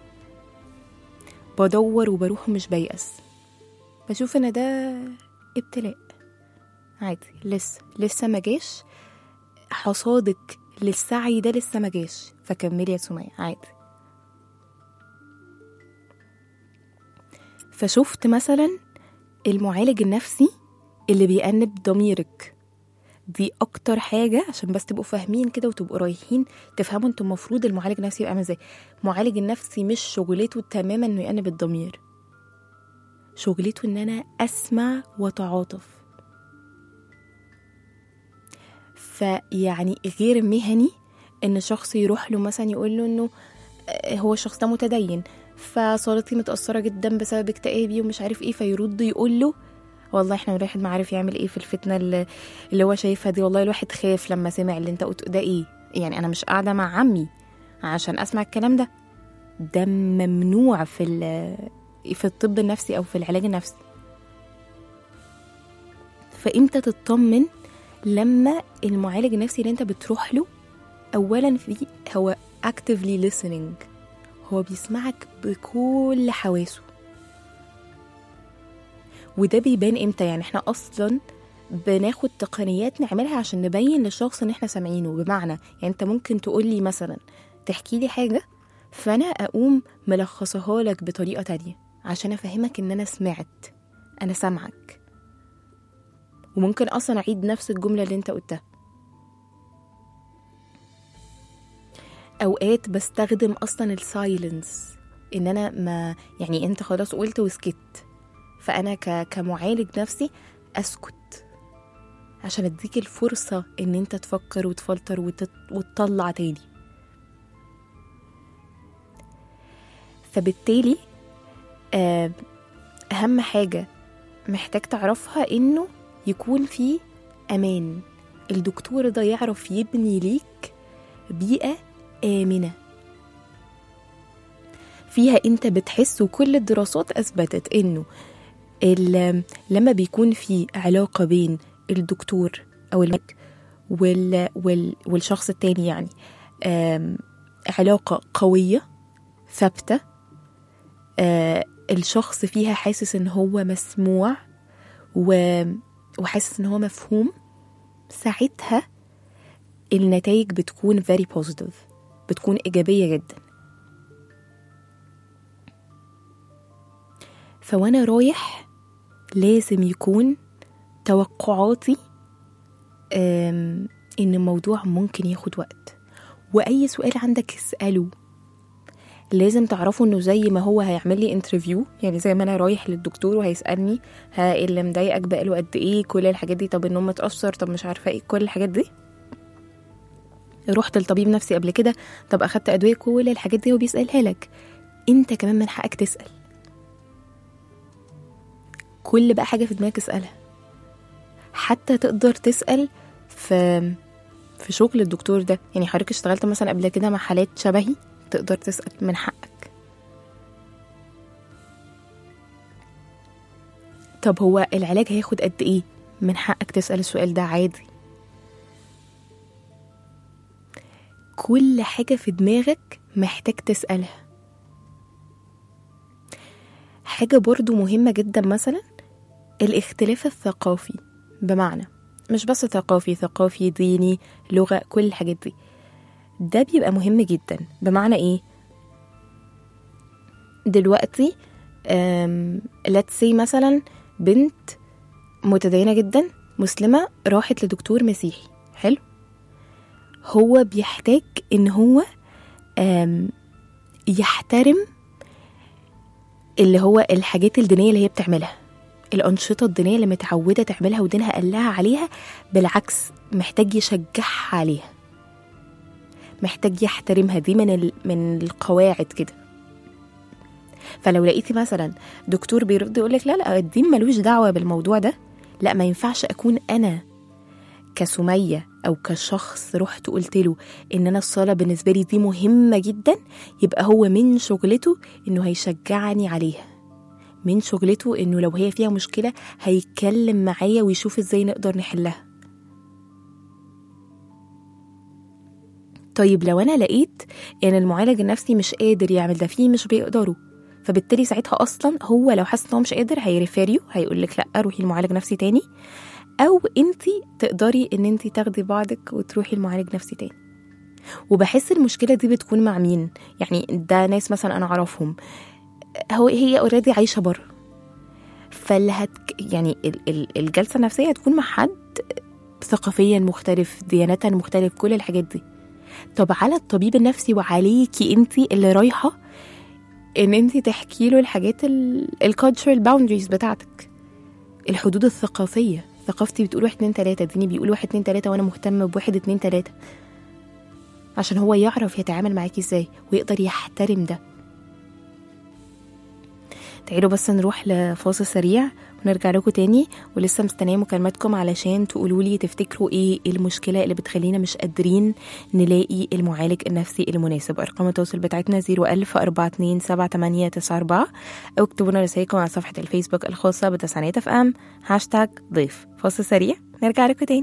بدور وبروح مش بيأس، بشوف ان ده ابتلاء عادي، لسه لسه ما جاش حصادك للسعي ده، لسه ما جاش، فكملي يا سمية عادي. فشفت مثلا المعالج النفسي اللي بيأنب ضميرك، دي اكتر حاجة عشان بس تبقوا فاهمين كده وتبقوا رايحين تفهموا انتم المفروض المعالج النفسي يبقى عامل ازاي. المعالج النفسي مش شغلته تماما انه يأنب الضمير، شغلته ان انا اسمع واتعاطف. فيعني غير مهني ان شخص يروح له مثلا يقول له انه هو الشخص ده متدين فصلاتي متأثرة جدا بسبب اكتئابي ومش عارف ايه، فيرد يقول له والله احنا الواحد ما عارف يعمل ايه في الفتنة اللي هو شايفها دي، والله الواحد خاف لما سمع اللي انت قلت ده. ايه يعني؟ انا مش قاعدة مع عمي عشان اسمع الكلام ده. ده ممنوع في في الطب النفسي او في العلاج النفسي. فامتى تطمن؟ لما المعالج النفسي اللي انت بتروح له اولا في هو actively listening، هو بيسمعك بكل حواسه. وده بيبان امتى؟ يعني احنا اصلا بناخد تقنيات نعملها عشان نبين للشخص ان احنا سامعينه. بمعنى يعني انت ممكن تقولي مثلا تحكي لي حاجة فانا اقوم ملخصها لك بطريقة تانية عشان افهمك ان انا سمعت، انا سامعك. وممكن اصلا اعيد نفس الجملة اللي انت قلتها. اوقات بستخدم اصلا السايلنس، ان انا ما يعني انت خلاص قلت وسكت، فانا ك... كمعالج نفسي اسكت عشان اديك الفرصة ان انت تفكر وتفلتر وتت... وتطلع تاني. فبالتالي اهم حاجة محتاج تعرفها انه يكون في امان. الدكتور ده يعرف يبني ليك بيئة آمنة فيها انت بتحس. وكل الدراسات اثبتت انه لما بيكون في علاقة بين الدكتور او المك وال وال والشخص التاني، يعني علاقة قوية ثابتة، الشخص فيها حاسس ان هو مسموع وحاسس ان هو مفهوم، ساعتها النتائج بتكون very positive، بتكون إيجابية جدا. فوانا رايح لازم يكون توقعاتي ان الموضوع ممكن ياخد وقت. واي سؤال عندك اسأله. لازم تعرفوا انه زي ما هو هيعمل لي انترفيو، يعني زي ما انا رايح للدكتور وهيسألني ها اللي مضايقك بقاله قد ايه، كل الحاجات دي، طب النوم متأثر، طب مش عارفة ايه، كل الحاجات دي. رحت لطبيب نفسي قبل كده، طب اخدت ادوية، كل الحاجات دي هو بيسألها لك. انت كمان من حقك تسأل كل بقى حاجة في دماغك اسألها. حتى تقدر تسأل في في شغل الدكتور ده، يعني حضرتك اشتغلت مثلا قبل كده مع حالات شبهي، تقدر تسأل من حقك. طب هو العلاج هياخد قد ايه؟ من حقك تسأل السؤال ده عادي. كل حاجة في دماغك محتاج تسألها. حاجة برضو مهمة جدا مثلا الاختلاف الثقافي، بمعنى مش بس ثقافي ثقافي ديني لغة، كل الحاجات دي ده بيبقى مهم جدا. بمعنى ايه؟ دلوقتي let's say مثلا بنت متدينة جدا مسلمة راحت لدكتور مسيحي، حلو، هو بيحتاج ان هو يحترم اللي هو الحاجات الدينية اللي هي بتعملها، الأنشطة الدينية اللي متعودة تعملها ودينها قال لها عليها، بالعكس محتاج يشجعها عليها، محتاج يحترمها، دي من من القواعد كده. فلو لقيتي مثلا دكتور بيرد يقولك لا لا الدين ملوش دعوة بالموضوع ده، لا ما ينفعش أكون أنا كسمية أو كشخص رحت قلت له إن أنا الصلاة بالنسبة لي دي مهمة جدا، يبقى هو من شغلته إنه هيشجعني عليها، من شغلته إنه لو هي فيها مشكلة هيتكلم معايا ويشوف إزاي نقدر نحلها. طيب لو أنا لقيت إن المعالج النفسي مش قادر يعمل ده، فيه مش بيقدروا، فبالتالي ساعتها أصلا هو لو حس إنه مش قادر هيريفيريو، هيقولك لأ روحي المعالج نفسي تاني، أو أنتي تقدري إن أنتي تاخدي بعضك وتروحي المعالج نفسي تاني. وبحس المشكلة دي بتكون مع مين؟ يعني ده ناس مثلا أنا أعرفهم هو هي أوريدي عايشة بره، فاللي هت يعني الجلسة النفسية هتكون مع حد ثقافيا مختلف، ديانتا مختلف، كل الحاجات دي. طب على الطبيب النفسي وعليكي أنتي اللي رايحة إن أنتي تحكي له الحاجات الcultural boundaries بتاعتك، الحدود الثقافية. ثقافتي بتقول واحد اتنين تلاتة، ديني بيقول واحد اتنين تلاتة، وانا مهتم بواحد اتنين تلاتة، عشان هو يعرف يتعامل معاكي ازاي ويقدر يحترم ده. تعالوا بس نروح لفاصل سريع ونرجع لكم تاني، ولسه مستنيه مكالماتكم علشان تقولوا لي تفتكروا ايه المشكله اللي بتخلينا مش قادرين نلاقي المعالج النفسي المناسب. ارقام التواصل بتاعتنا صفر ألف أربعة اتنين سبعة تمانية تسعة أربعة، او اكتبوا لنا رسائلكم على صفحه الفيسبوك الخاصه بتسعينات اف ام هاشتاج ضيف. فاصل سريع نرجع لكم تاني.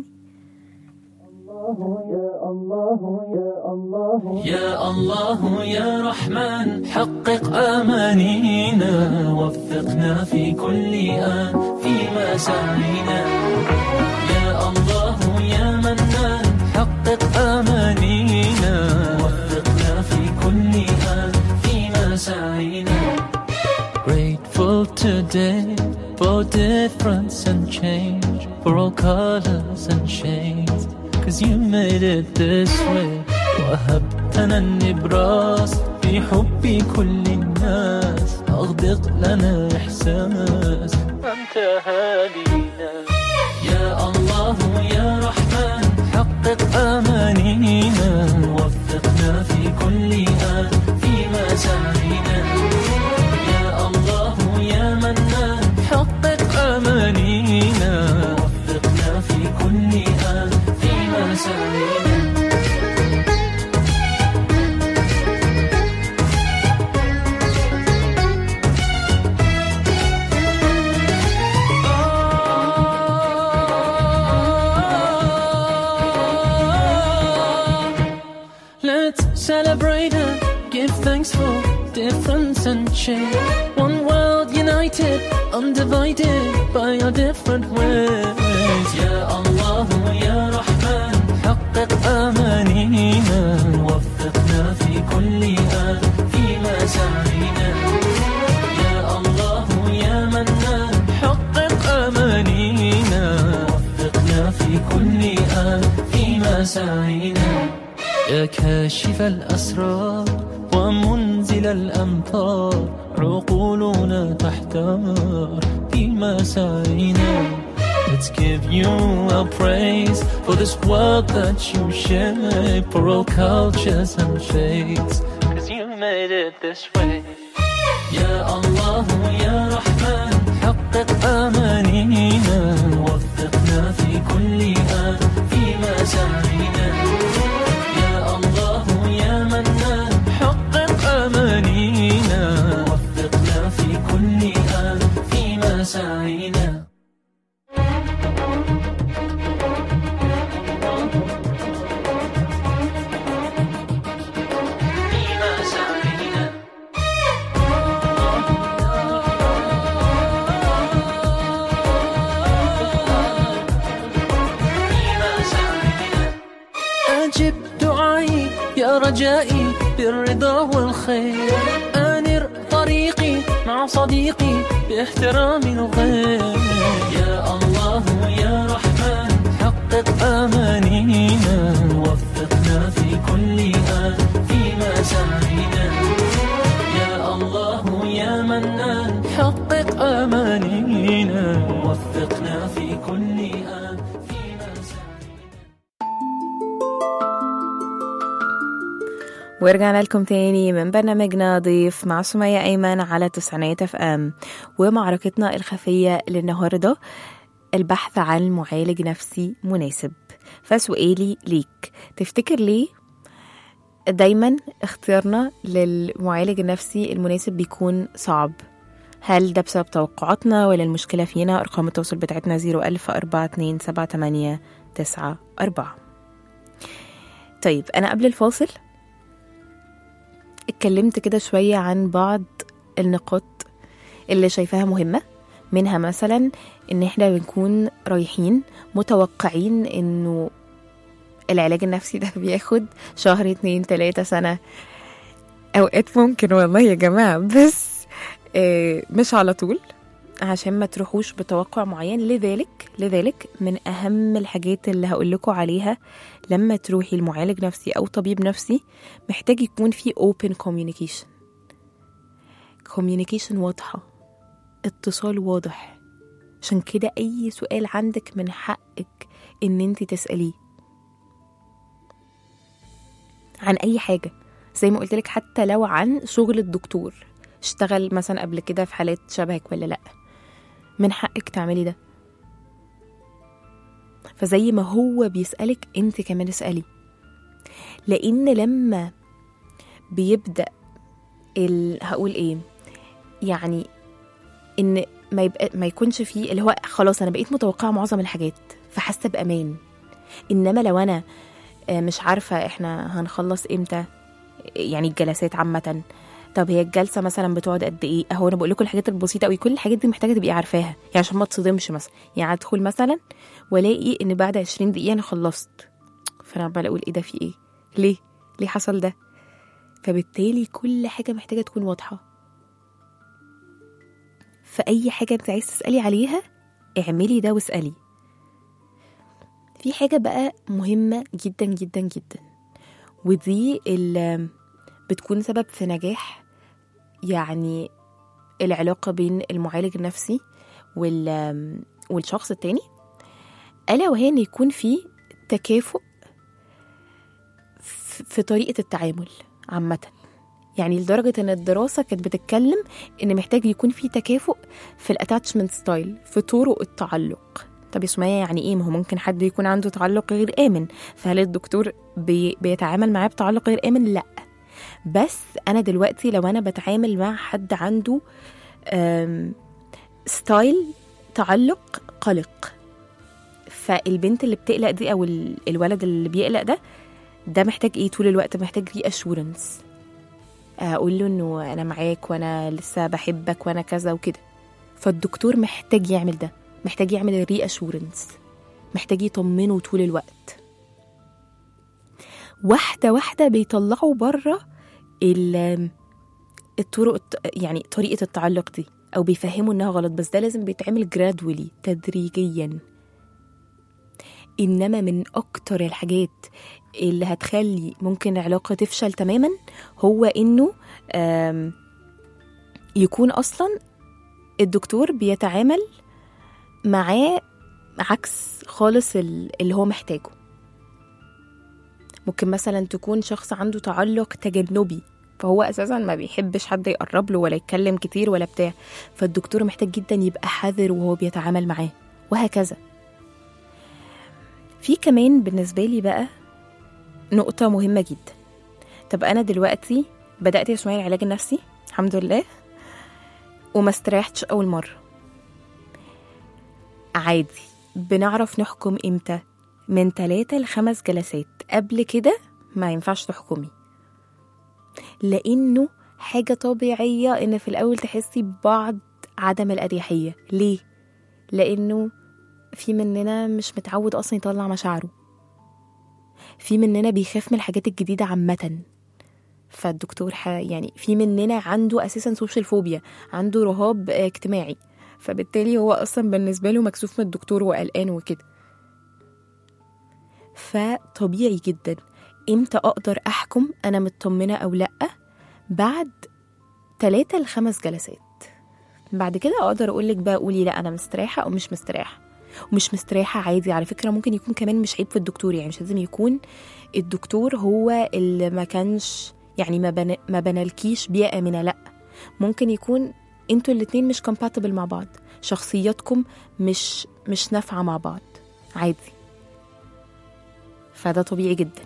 يا الله يا رحمن حقق آمانينا، وفقنا في كل آن فيما سعينا. يا الله يا منان حقق آمانينا، وفقنا في كل آن فيما سعينا. Grateful today for difference and change, for all colors and shades, cause you made it this way. وهبتنا النبراس في حب كل الناس، أغدق لنا إحساس أنت هادينا. يا الله يا رحمن حقق آمانينا، وفقنا في كل آن فيما سعينا. يا الله يا منان حقق آمانينا، وفقنا في كل آن فيما سعينا. Celebrate and give thanks for difference and change. One world united, undivided by our different ways. Ya Allah, Ya Rahman, حقق آمانينا، وفقنا في كل آن فيما سعينا. يا الله يا منان حقق آمانينا، وفقنا في كل آن فيما سعينا. يا كاشف الأسرار ومنزل الأمطار، عقولنا تحتار فيما سعينا. Let's give you our praise for this world that you shape, for all cultures and faiths, cause you made it this way. يا الله يا رحمن حقق آمانينا، وفقنا في كل آن فيما سعينا. يا منان حقق آمانينا، وفقنا في كل آن فيما سعينا. فيما سعينا. فيما سعينا. أجب دعائي يا رجائي بالرضا والخير، أنر طريقي مع صديقي باحترام الغير. يا الله وفقنا في كل آن في مساعينا. ورجعنا لكم تاني من برنامجنا ضيف مع سمية أيمن على تسعينات اف ام. ومعركتنا الخفية للنهاردة البحث عن معالج نفسي مناسب. فسؤالي ليك، تفتكر ليه دايما اختيارنا للمعالج النفسي المناسب بيكون صعب؟ هل ده بسبب توقعاتنا ولا المشكلة فينا؟ أرقام التواصل بتاعتنا زيرو ألف أربعة اتنين سبعة تمانية تسعة أربعة. طيب أنا قبل الفاصل اتكلمت كده شوية عن بعض النقاط اللي شايفاها مهمة، منها مثلا ان احنا بنكون رايحين متوقعين انه العلاج النفسي ده بياخد شهر اتنين تلاتة سنة، اوقات ممكن والله يا جماعة، بس اه مش على طول، عشان ما تروحوش بتوقع معين. لذلك لذلك من اهم الحاجات اللي هقول لكم عليها لما تروحي المعالج نفسي او طبيب نفسي، محتاج يكون في open communication communication واضحة، اتصال واضح. عشان كده اي سؤال عندك من حقك ان انت تسأليه عن اي حاجة، زي ما قلت لك، حتى لو عن شغل الدكتور، اشتغل مثلا قبل كده في حالات شبهك ولا لا، من حقك تعملي ده. فزي ما هو بيسألك انت كمان اسألي، لان لما بيبدأ ال... هقول ايه يعني ان ما, يبقى ما يكونش فيه اللي هو خلاص انا بقيت متوقعة معظم الحاجات فحاسة بأمان. انما لو انا مش عارفة احنا هنخلص امتى، يعني الجلسات عامة، طب هي الجلسة مثلا بتقعد قد ايه، اهو انا بقول لكم الحاجات البسيطة قوي، كل الحاجات دي محتاجة تبقي عارفاها، يعني عشان ما تصدمش مثلا. يعني ادخل مثلا والاقي ان بعد عشرين دقيقة انا خلصت، فانا بقى اقول ايه ده، في ايه، ليه ليه حصل ده؟ فبالتالي كل حاجة محتاجة تكون واضحة. فأي حاجة انت عايز تسألي عليها اعملي ده واسألي. في حاجة بقى مهمة جدا جدا جدا، ودي اللي بتكون سبب في نجاح يعني العلاقة بين المعالج النفسي والشخص التاني، ألا وهي أن يكون في تكافؤ في طريقة التعامل عامة. يعني لدرجة أن الدراسة كانت بتتكلم أن محتاج يكون في تكافؤ في الاتاتشمنت ستايل، في طرق التعلق. طب يا سمية يعني إيه؟ ما هو ممكن حد يكون عنده تعلق غير آمن، فهل الدكتور بي بيتعامل معاه بتعلق غير آمن؟ لأ. بس أنا دلوقتي لو أنا بتعامل مع حد عنده ستايل تعلق قلق، فالبنت اللي بتقلق دي أو الولد اللي بيقلق ده ده محتاج إيه طول الوقت؟ محتاج ري أشورنس، أقول له إنه أنا معاك وأنا لسه بحبك وأنا كذا وكده. فالدكتور محتاج يعمل ده، محتاج يعمل الري أشورنس، محتاج يطمنه طول الوقت. واحدة واحدة بيطلعوا بره الطرق، يعني طريقة التعلق دي، أو بيفهموا إنها غلط، بس ده لازم بيتعمل جرادولي تدريجيا. إنما من أكتر الحاجات اللي هتخلي ممكن العلاقة تفشل تماما هو إنه يكون أصلا الدكتور بيتعامل معاه عكس خالص اللي هو محتاجه. ممكن مثلا تكون شخص عنده تعلق تجنبي، فهو أساسا ما بيحبش حد يقرب له ولا يتكلم كتير ولا بتاع، فالدكتور محتاج جدا يبقى حذر وهو بيتعامل معاه، وهكذا. في كمان بالنسبة لي بقى نقطة مهمة جدا. طب أنا دلوقتي بدأت يا سمية العلاج النفسي الحمد لله وما استريحتش أول مرة، عادي بنعرف نحكم إمتى؟ من ثلاثة لخمس جلسات، قبل كده ما ينفعش تحكمي، لأنه حاجة طبيعية إن في الأول تحسي ببعض عدم الأريحية. ليه؟ لأنه في مننا مش متعود أصلا يطلع مشاعره، في مننا بيخاف من الحاجات الجديدة عامة، فالدكتور يعني في مننا عنده أساسا سوشيال فوبيا، عنده رهاب اجتماعي، فبالتالي هو أصلا بالنسبة له مكسوف من الدكتور وقلقان وكده. فطبيعي جدا امتى أقدر أحكم أنا مطمنة أو لأ؟ بعد ثلاثة لخمس جلسات. بعد كده اقدر اقول لك بقى قولي لا انا مستريحه او مش مستريحه. ومش مستريحه عادي على فكره، ممكن يكون كمان مش عيب في الدكتور، يعني مش لازم يكون الدكتور هو اللي ما كانش يعني ما بن... ما بنالكيش بيئه امنه، لا ممكن يكون انتوا الاتنين مش compatible مع بعض، شخصياتكم مش مش نافعه مع بعض عادي، فده طبيعي جدا.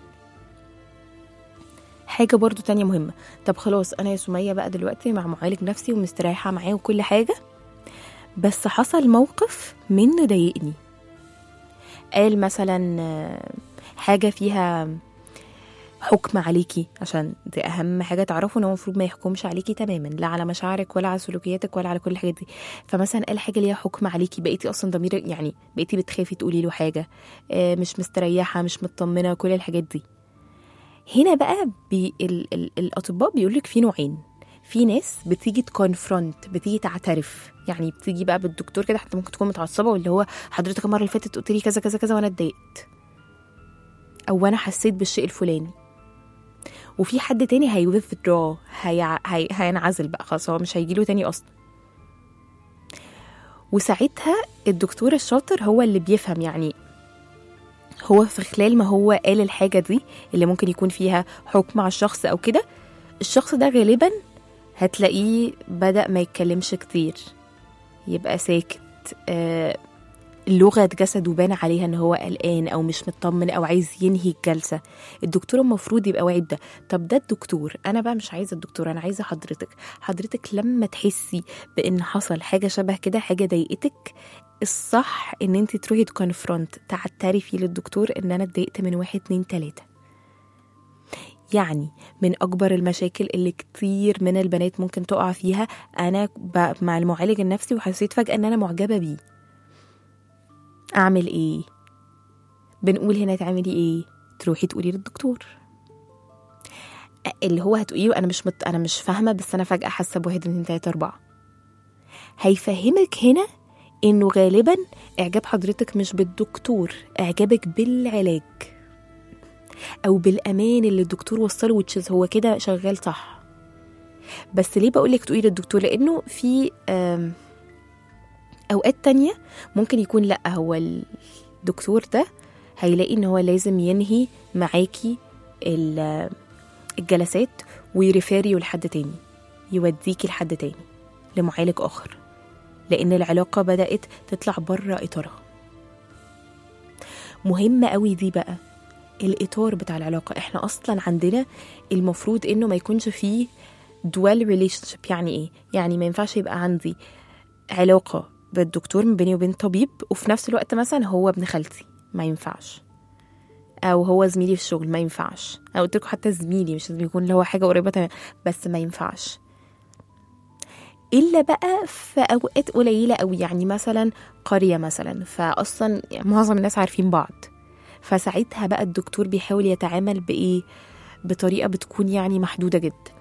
حاجه برضو تانية مهمه، طب خلاص انا يا سمية بقى دلوقتي مع معالج نفسي ومستريحه معاه وكل حاجه، بس حصل موقف منه ضايقني، قال مثلا حاجه فيها حكم عليكي، عشان دي اهم حاجه تعرفوا ان هو المفروض ما يحكمش عليكي تماما، لا على مشاعرك ولا على سلوكياتك ولا على كل الحاجات دي. فمثلا قال حاجه ليها حكم عليكي، بقيتي اصلا ضميرك يعني بقيتي بتخافي تقولي له حاجه، مش مستريحه مش مطمنه كل الحاجات دي. هنا بقى بي ال ال الاطباء بيقول لك في نوعين، في ناس بتيجي تكونفرونت، بتيجي تعترف، يعني بتيجي بقى بالدكتور كده، حتى ممكن تكون متعصبه واللي هو حضرتك المره اللي فاتت قلت لي كذا كذا كذا وانا اتضايقت، او انا حسيت بالشيء الفلاني. وفي حد تاني هي withdraw، هي... هي... هينعزل بقى خلاص، هو مش هيجيله تاني اصلا. وساعتها الدكتور الشاطر هو اللي بيفهم، يعني هو في خلال ما هو قال الحاجة دي اللي ممكن يكون فيها حكم على الشخص او كده، الشخص ده غالبا هتلاقيه بدأ ما يتكلمش كتير، يبقى ساكت، آه لغة جسده بان عليها ان هو قلقان او مش مطمن او عايز ينهي الجلسة. الدكتور المفروض يبقى واعي ده. طب ده الدكتور، انا بقى مش عايزة الدكتور، انا عايزة حضرتك. حضرتك لما تحسي بان حصل حاجة شبه كده، حاجة ضايقتك، الصح ان انت تروحي تكونفرونت، تعترفي للدكتور ان انا اتضايقت من واحد اتنين تلاتة. يعني من أكبر المشاكل اللي كتير من البنات ممكن تقع فيها، أنا مع المعالج النفسي وحسيت فجأة أن أنا معجبة بيه، أعمل إيه؟ بنقول هنا تعملي إيه؟ تروحي تقولي للدكتور اللي هو هتقوليه أنا مش مت... أنا مش فاهمة، بس أنا فجأة حاسة بواحد اتنين تلاتة أربعة. هيفهمك هنا إنه غالبا إعجاب حضرتك مش بالدكتور، إعجابك بالعلاج أو بالأمان اللي الدكتور وصله، وتشيز هو كده شغال صح. بس ليه بقولك تقولي للدكتور؟ لأنه في أوقات تانية ممكن يكون لأ، هو الدكتور ده هيلاقي إن هو لازم ينهي معاكي الجلسات ويرفيريو لحد تاني، يوديكي لحد تاني لمعالج آخر، لأن العلاقة بدأت تطلع برا إطارها. مهمة قوي دي بقى الإطار بتاع العلاقة. إحنا أصلا عندنا المفروض إنه ما يكونش فيه dual relationship. يعني إيه؟ يعني ما ينفعش يبقى عندي علاقة بالدكتور من بيني وبين طبيب وفي نفس الوقت مثلا هو ابن خالتي، ما ينفعش، أو هو زميلي في الشغل، ما ينفعش. أنا قلت لكم حتى زميلي مش لازم يكون اللي هو حاجة قريبة تمام، بس ما ينفعش إلا بقى في أوقات قليلة أوي، يعني مثلا قرية مثلا، فأصلا معظم الناس عارفين بعض، فساعتها بقى الدكتور بيحاول يتعامل بإيه؟ بطريقة بتكون يعني محدودة جدا.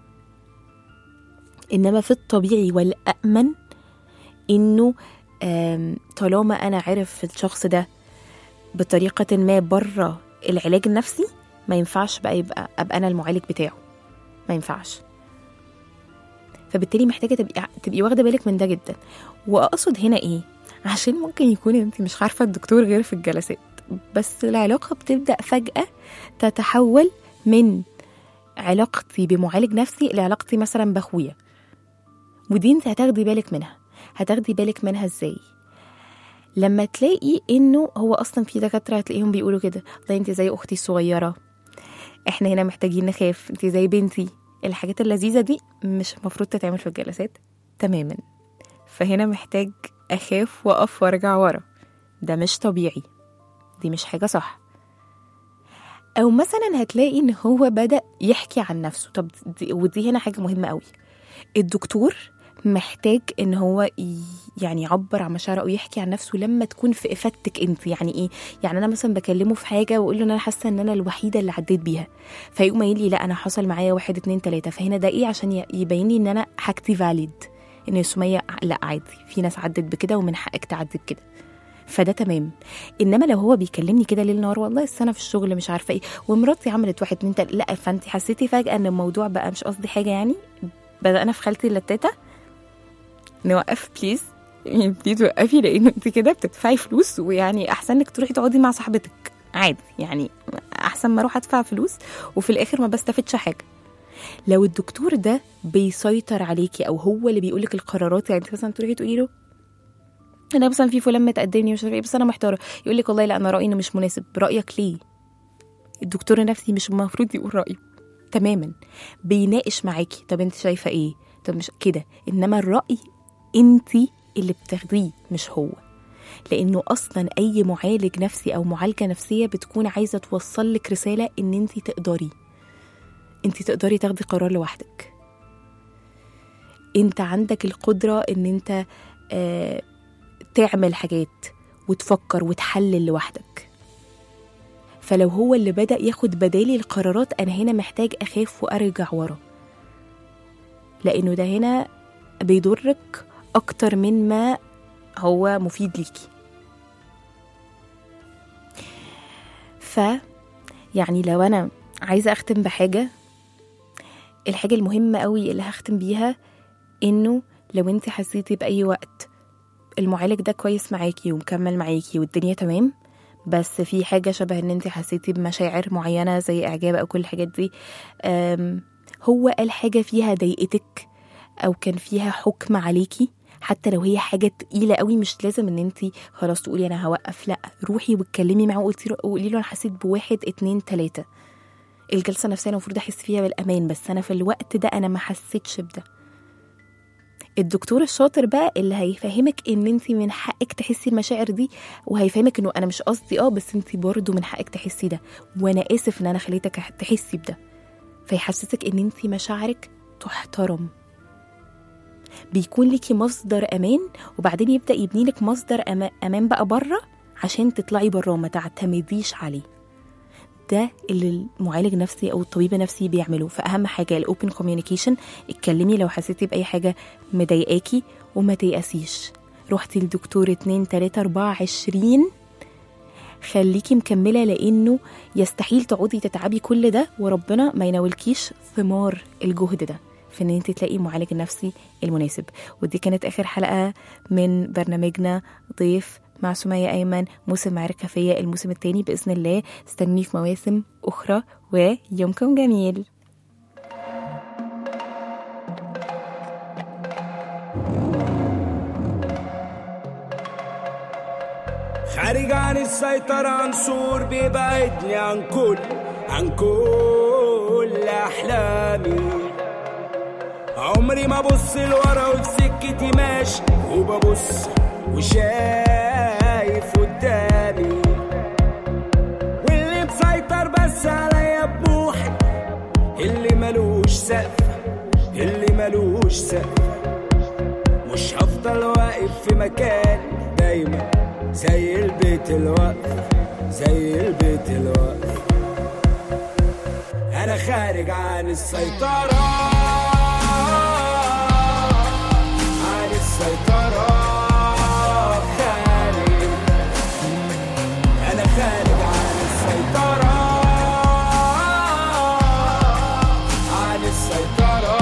إنما في الطبيعي والأأمن إنه طالما أنا عارف الشخص ده بطريقة ما برا العلاج النفسي، ما ينفعش بقى يبقى أبقى أنا المعالج بتاعه، ما ينفعش. فبالتالي محتاجة تبقي, تبقي واخدة بالك من ده جدا. وأقصد هنا إيه؟ عشان ممكن يكون أنت مش عارفة الدكتور غير في الجلسات، بس العلاقة بتبدأ فجأة تتحول من علاقتي بمعالج نفسي لعلاقتي مثلا بأخويا، ودي انت هتاخدي بالك منها. هتاخدي بالك منها ازاي؟ لما تلاقي انه هو اصلا في دكاترة هتلاقيهم بيقولوا كده، ده انت زي اختي الصغيرة، احنا هنا محتاجين نخاف، انت زي بنتي. الحاجات اللذيذة دي مش المفروض تتعمل في الجلسات تماما. فهنا محتاج اخاف واقف وارجع ورا، ده مش طبيعي، دي مش حاجة صح. او مثلا هتلاقي ان هو بدأ يحكي عن نفسه. طب دي ودي هنا حاجة مهمة قوي، الدكتور محتاج ان هو يعني يعبر عن مشاعره او يحكي عن نفسه لما تكون في افادتك انت. يعني ايه؟ يعني انا مثلا بكلمه في حاجه واقول له ان انا حاسه ان انا الوحيده اللي عديت بيها، فيقوم قايل لي لا انا حصل معايا واحد اتنين تلاته. فهنا ده ايه؟ عشان يبين لي ان انا حاجتي فاليد، ان سمية لا عادي، في ناس عدت بكده ومن حقك تعدي بكده، فده تمام. انما لو هو بيكلمني كده ليل نهار، والله السنه في الشغل مش عارفه ايه، ومراتي عملت واحد اتنين تلاته، لا فانت حسيتي فجاه ان الموضوع بقى مش قصدي حاجه، يعني بدأنا في خالتي اللتاته، نوقف بليز، يعني بليز وقفي، لانه انت كده بتدفعي فلوس، ويعني احسن انك تروحي تقعدي مع صاحبتك عادي، يعني احسن ما اروح ادفع فلوس وفي الاخر ما بستفدش حاجه. لو الدكتور ده بيسيطر عليكي او هو اللي بيقولك القرارات، يعني انت مثلا تروحي تقولي له انا مثلا في فلان متقدمني مش عارفه ايه بس انا محتاره، يقولك والله لا انا رايي انه مش مناسب. رايك ليه؟ الدكتور النفسي مش المفروض يقول رايه تماما، بيناقش معاكي، طب انت شايفه ايه، طب مش كده، انما الراي انت اللي بتاخديه مش هو. لانه اصلا اي معالج نفسي او معالجه نفسيه بتكون عايزه توصل لك رساله ان انت تقدري انت تقدري تاخدي قرار لوحدك، انت عندك القدره ان انت آه تعمل حاجات وتفكر وتحلل لوحدك. فلو هو اللي بدأ ياخد بدالي القرارات، انا هنا محتاج اخاف وارجع ورا، لانه ده هنا بيضرك اكتر من ما هو مفيد ليكي. ف يعني لو انا عايزه اختم بحاجه، الحاجه المهمه قوي اللي هختم بيها انه لو انت حسيتي باي وقت المعالج ده كويس معاكي ومكمل معاكي والدنيا تمام، بس في حاجه شبه ان انت حسيتي بمشاعر معينه زي اعجاب او كل الحاجات دي، هو قال حاجه فيها ضايقتك او كان فيها حكم عليكي، حتى لو هي حاجه تقيله قوي، مش لازم ان انت خلاص تقولي انا هوقف، لا روحي واتكلمي معاه وقولي له انا حسيت بواحد اتنين تلاته. الجلسه نفسها المفروض احس فيها بالامان، بس انا في الوقت ده انا ما حسيتش بده. الدكتور الشاطر بقى اللي هيفهمك ان انت من حقك تحسي المشاعر دي، وهيفهمك انه انا مش قصدي اه بس انت برضو من حقك تحسي ده، وانا اسف ان انا خليتك تحسي بده، فيحسسك ان انت مشاعرك تحترم، بيكون ليكي مصدر امان، وبعدين يبدأ يبني لك مصدر امان بقى بره عشان تطلعي بره وما تعتمديش عليه. ده اللي المعالج نفسي او الطبيب النفسي بيعمله. فاهم حاجه الاوبن كوميونيكيشن، اتكلمي لو حسيتي باي حاجه مضايقاكي وما تيأسيش. رحتي للدكتور اتنين تلاتة اربعة عشرين، خليكي مكمله، لانه يستحيل تقعدي تتعبي كل ده وربنا ما يناولكيش ثمار الجهد ده في ان انت تلاقي معالج نفسي المناسب. ودي كانت اخر حلقه من برنامجنا ضيف مع سمية أيمن، موسم معارك خفية الموسم الثاني بإذن الله. استنوني في مواسم أخرى ويومكم جميل. خارج عن السيطرة، عنصر بيبعدني عن كل عن كل أحلامي. عمري ما بص لورا وفي سكتي ماشي، وببص وشايف قدامي، واللي مسيطر بس عليا بموحي، اللي ملوش سقف اللي ملوش سقف. مش هفضل واقف في مكان دايما زي البيت الوقف زي البيت الوقف. انا خارج عن السيطرة عن السيطرة خارج. انا خارج عن السيطرة عن السيطرة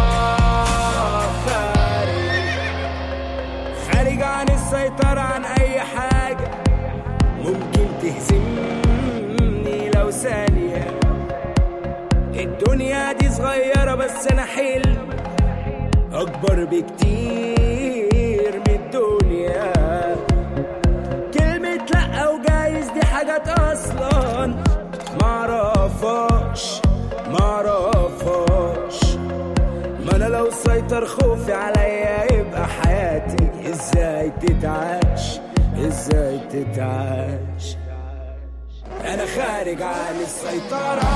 خارج. خارج عن السيطرة عن اي حاجة ممكن تهزمني لو ثانية. الدنيا دي صغيرة بس انا حلم اكبر بكتير من الدنيا. كلمة لا وجايز دي حاجات اصلا معرفاش معرفاش. ما انا لو سيطر خوفي عليا يبقى حياتي ازاي تتعاش ازاي تتعاش. انا خارج عن السيطرة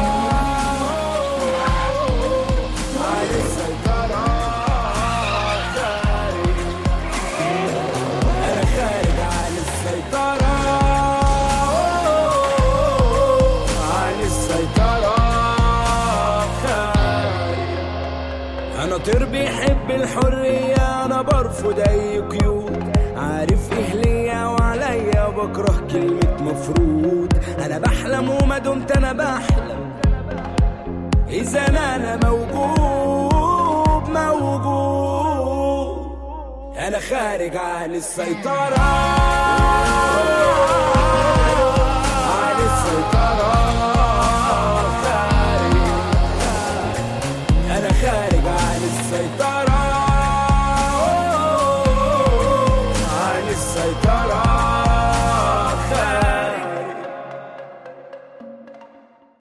عن السيطرة خارج. انا خارج عن السيطرة عن السيطرة خارج. انا طير بيحب الحرية، انا برفض اي قيود. عارف ايه ليا وعليا بكره كلمة مفروض. انا بحلم وما دمت انا بحلم، اذا انا موجود موجود. انا خارج عن السيطرة، عن السيطرة، خارج، انا خارج عن السيطرة، عن السيطرة.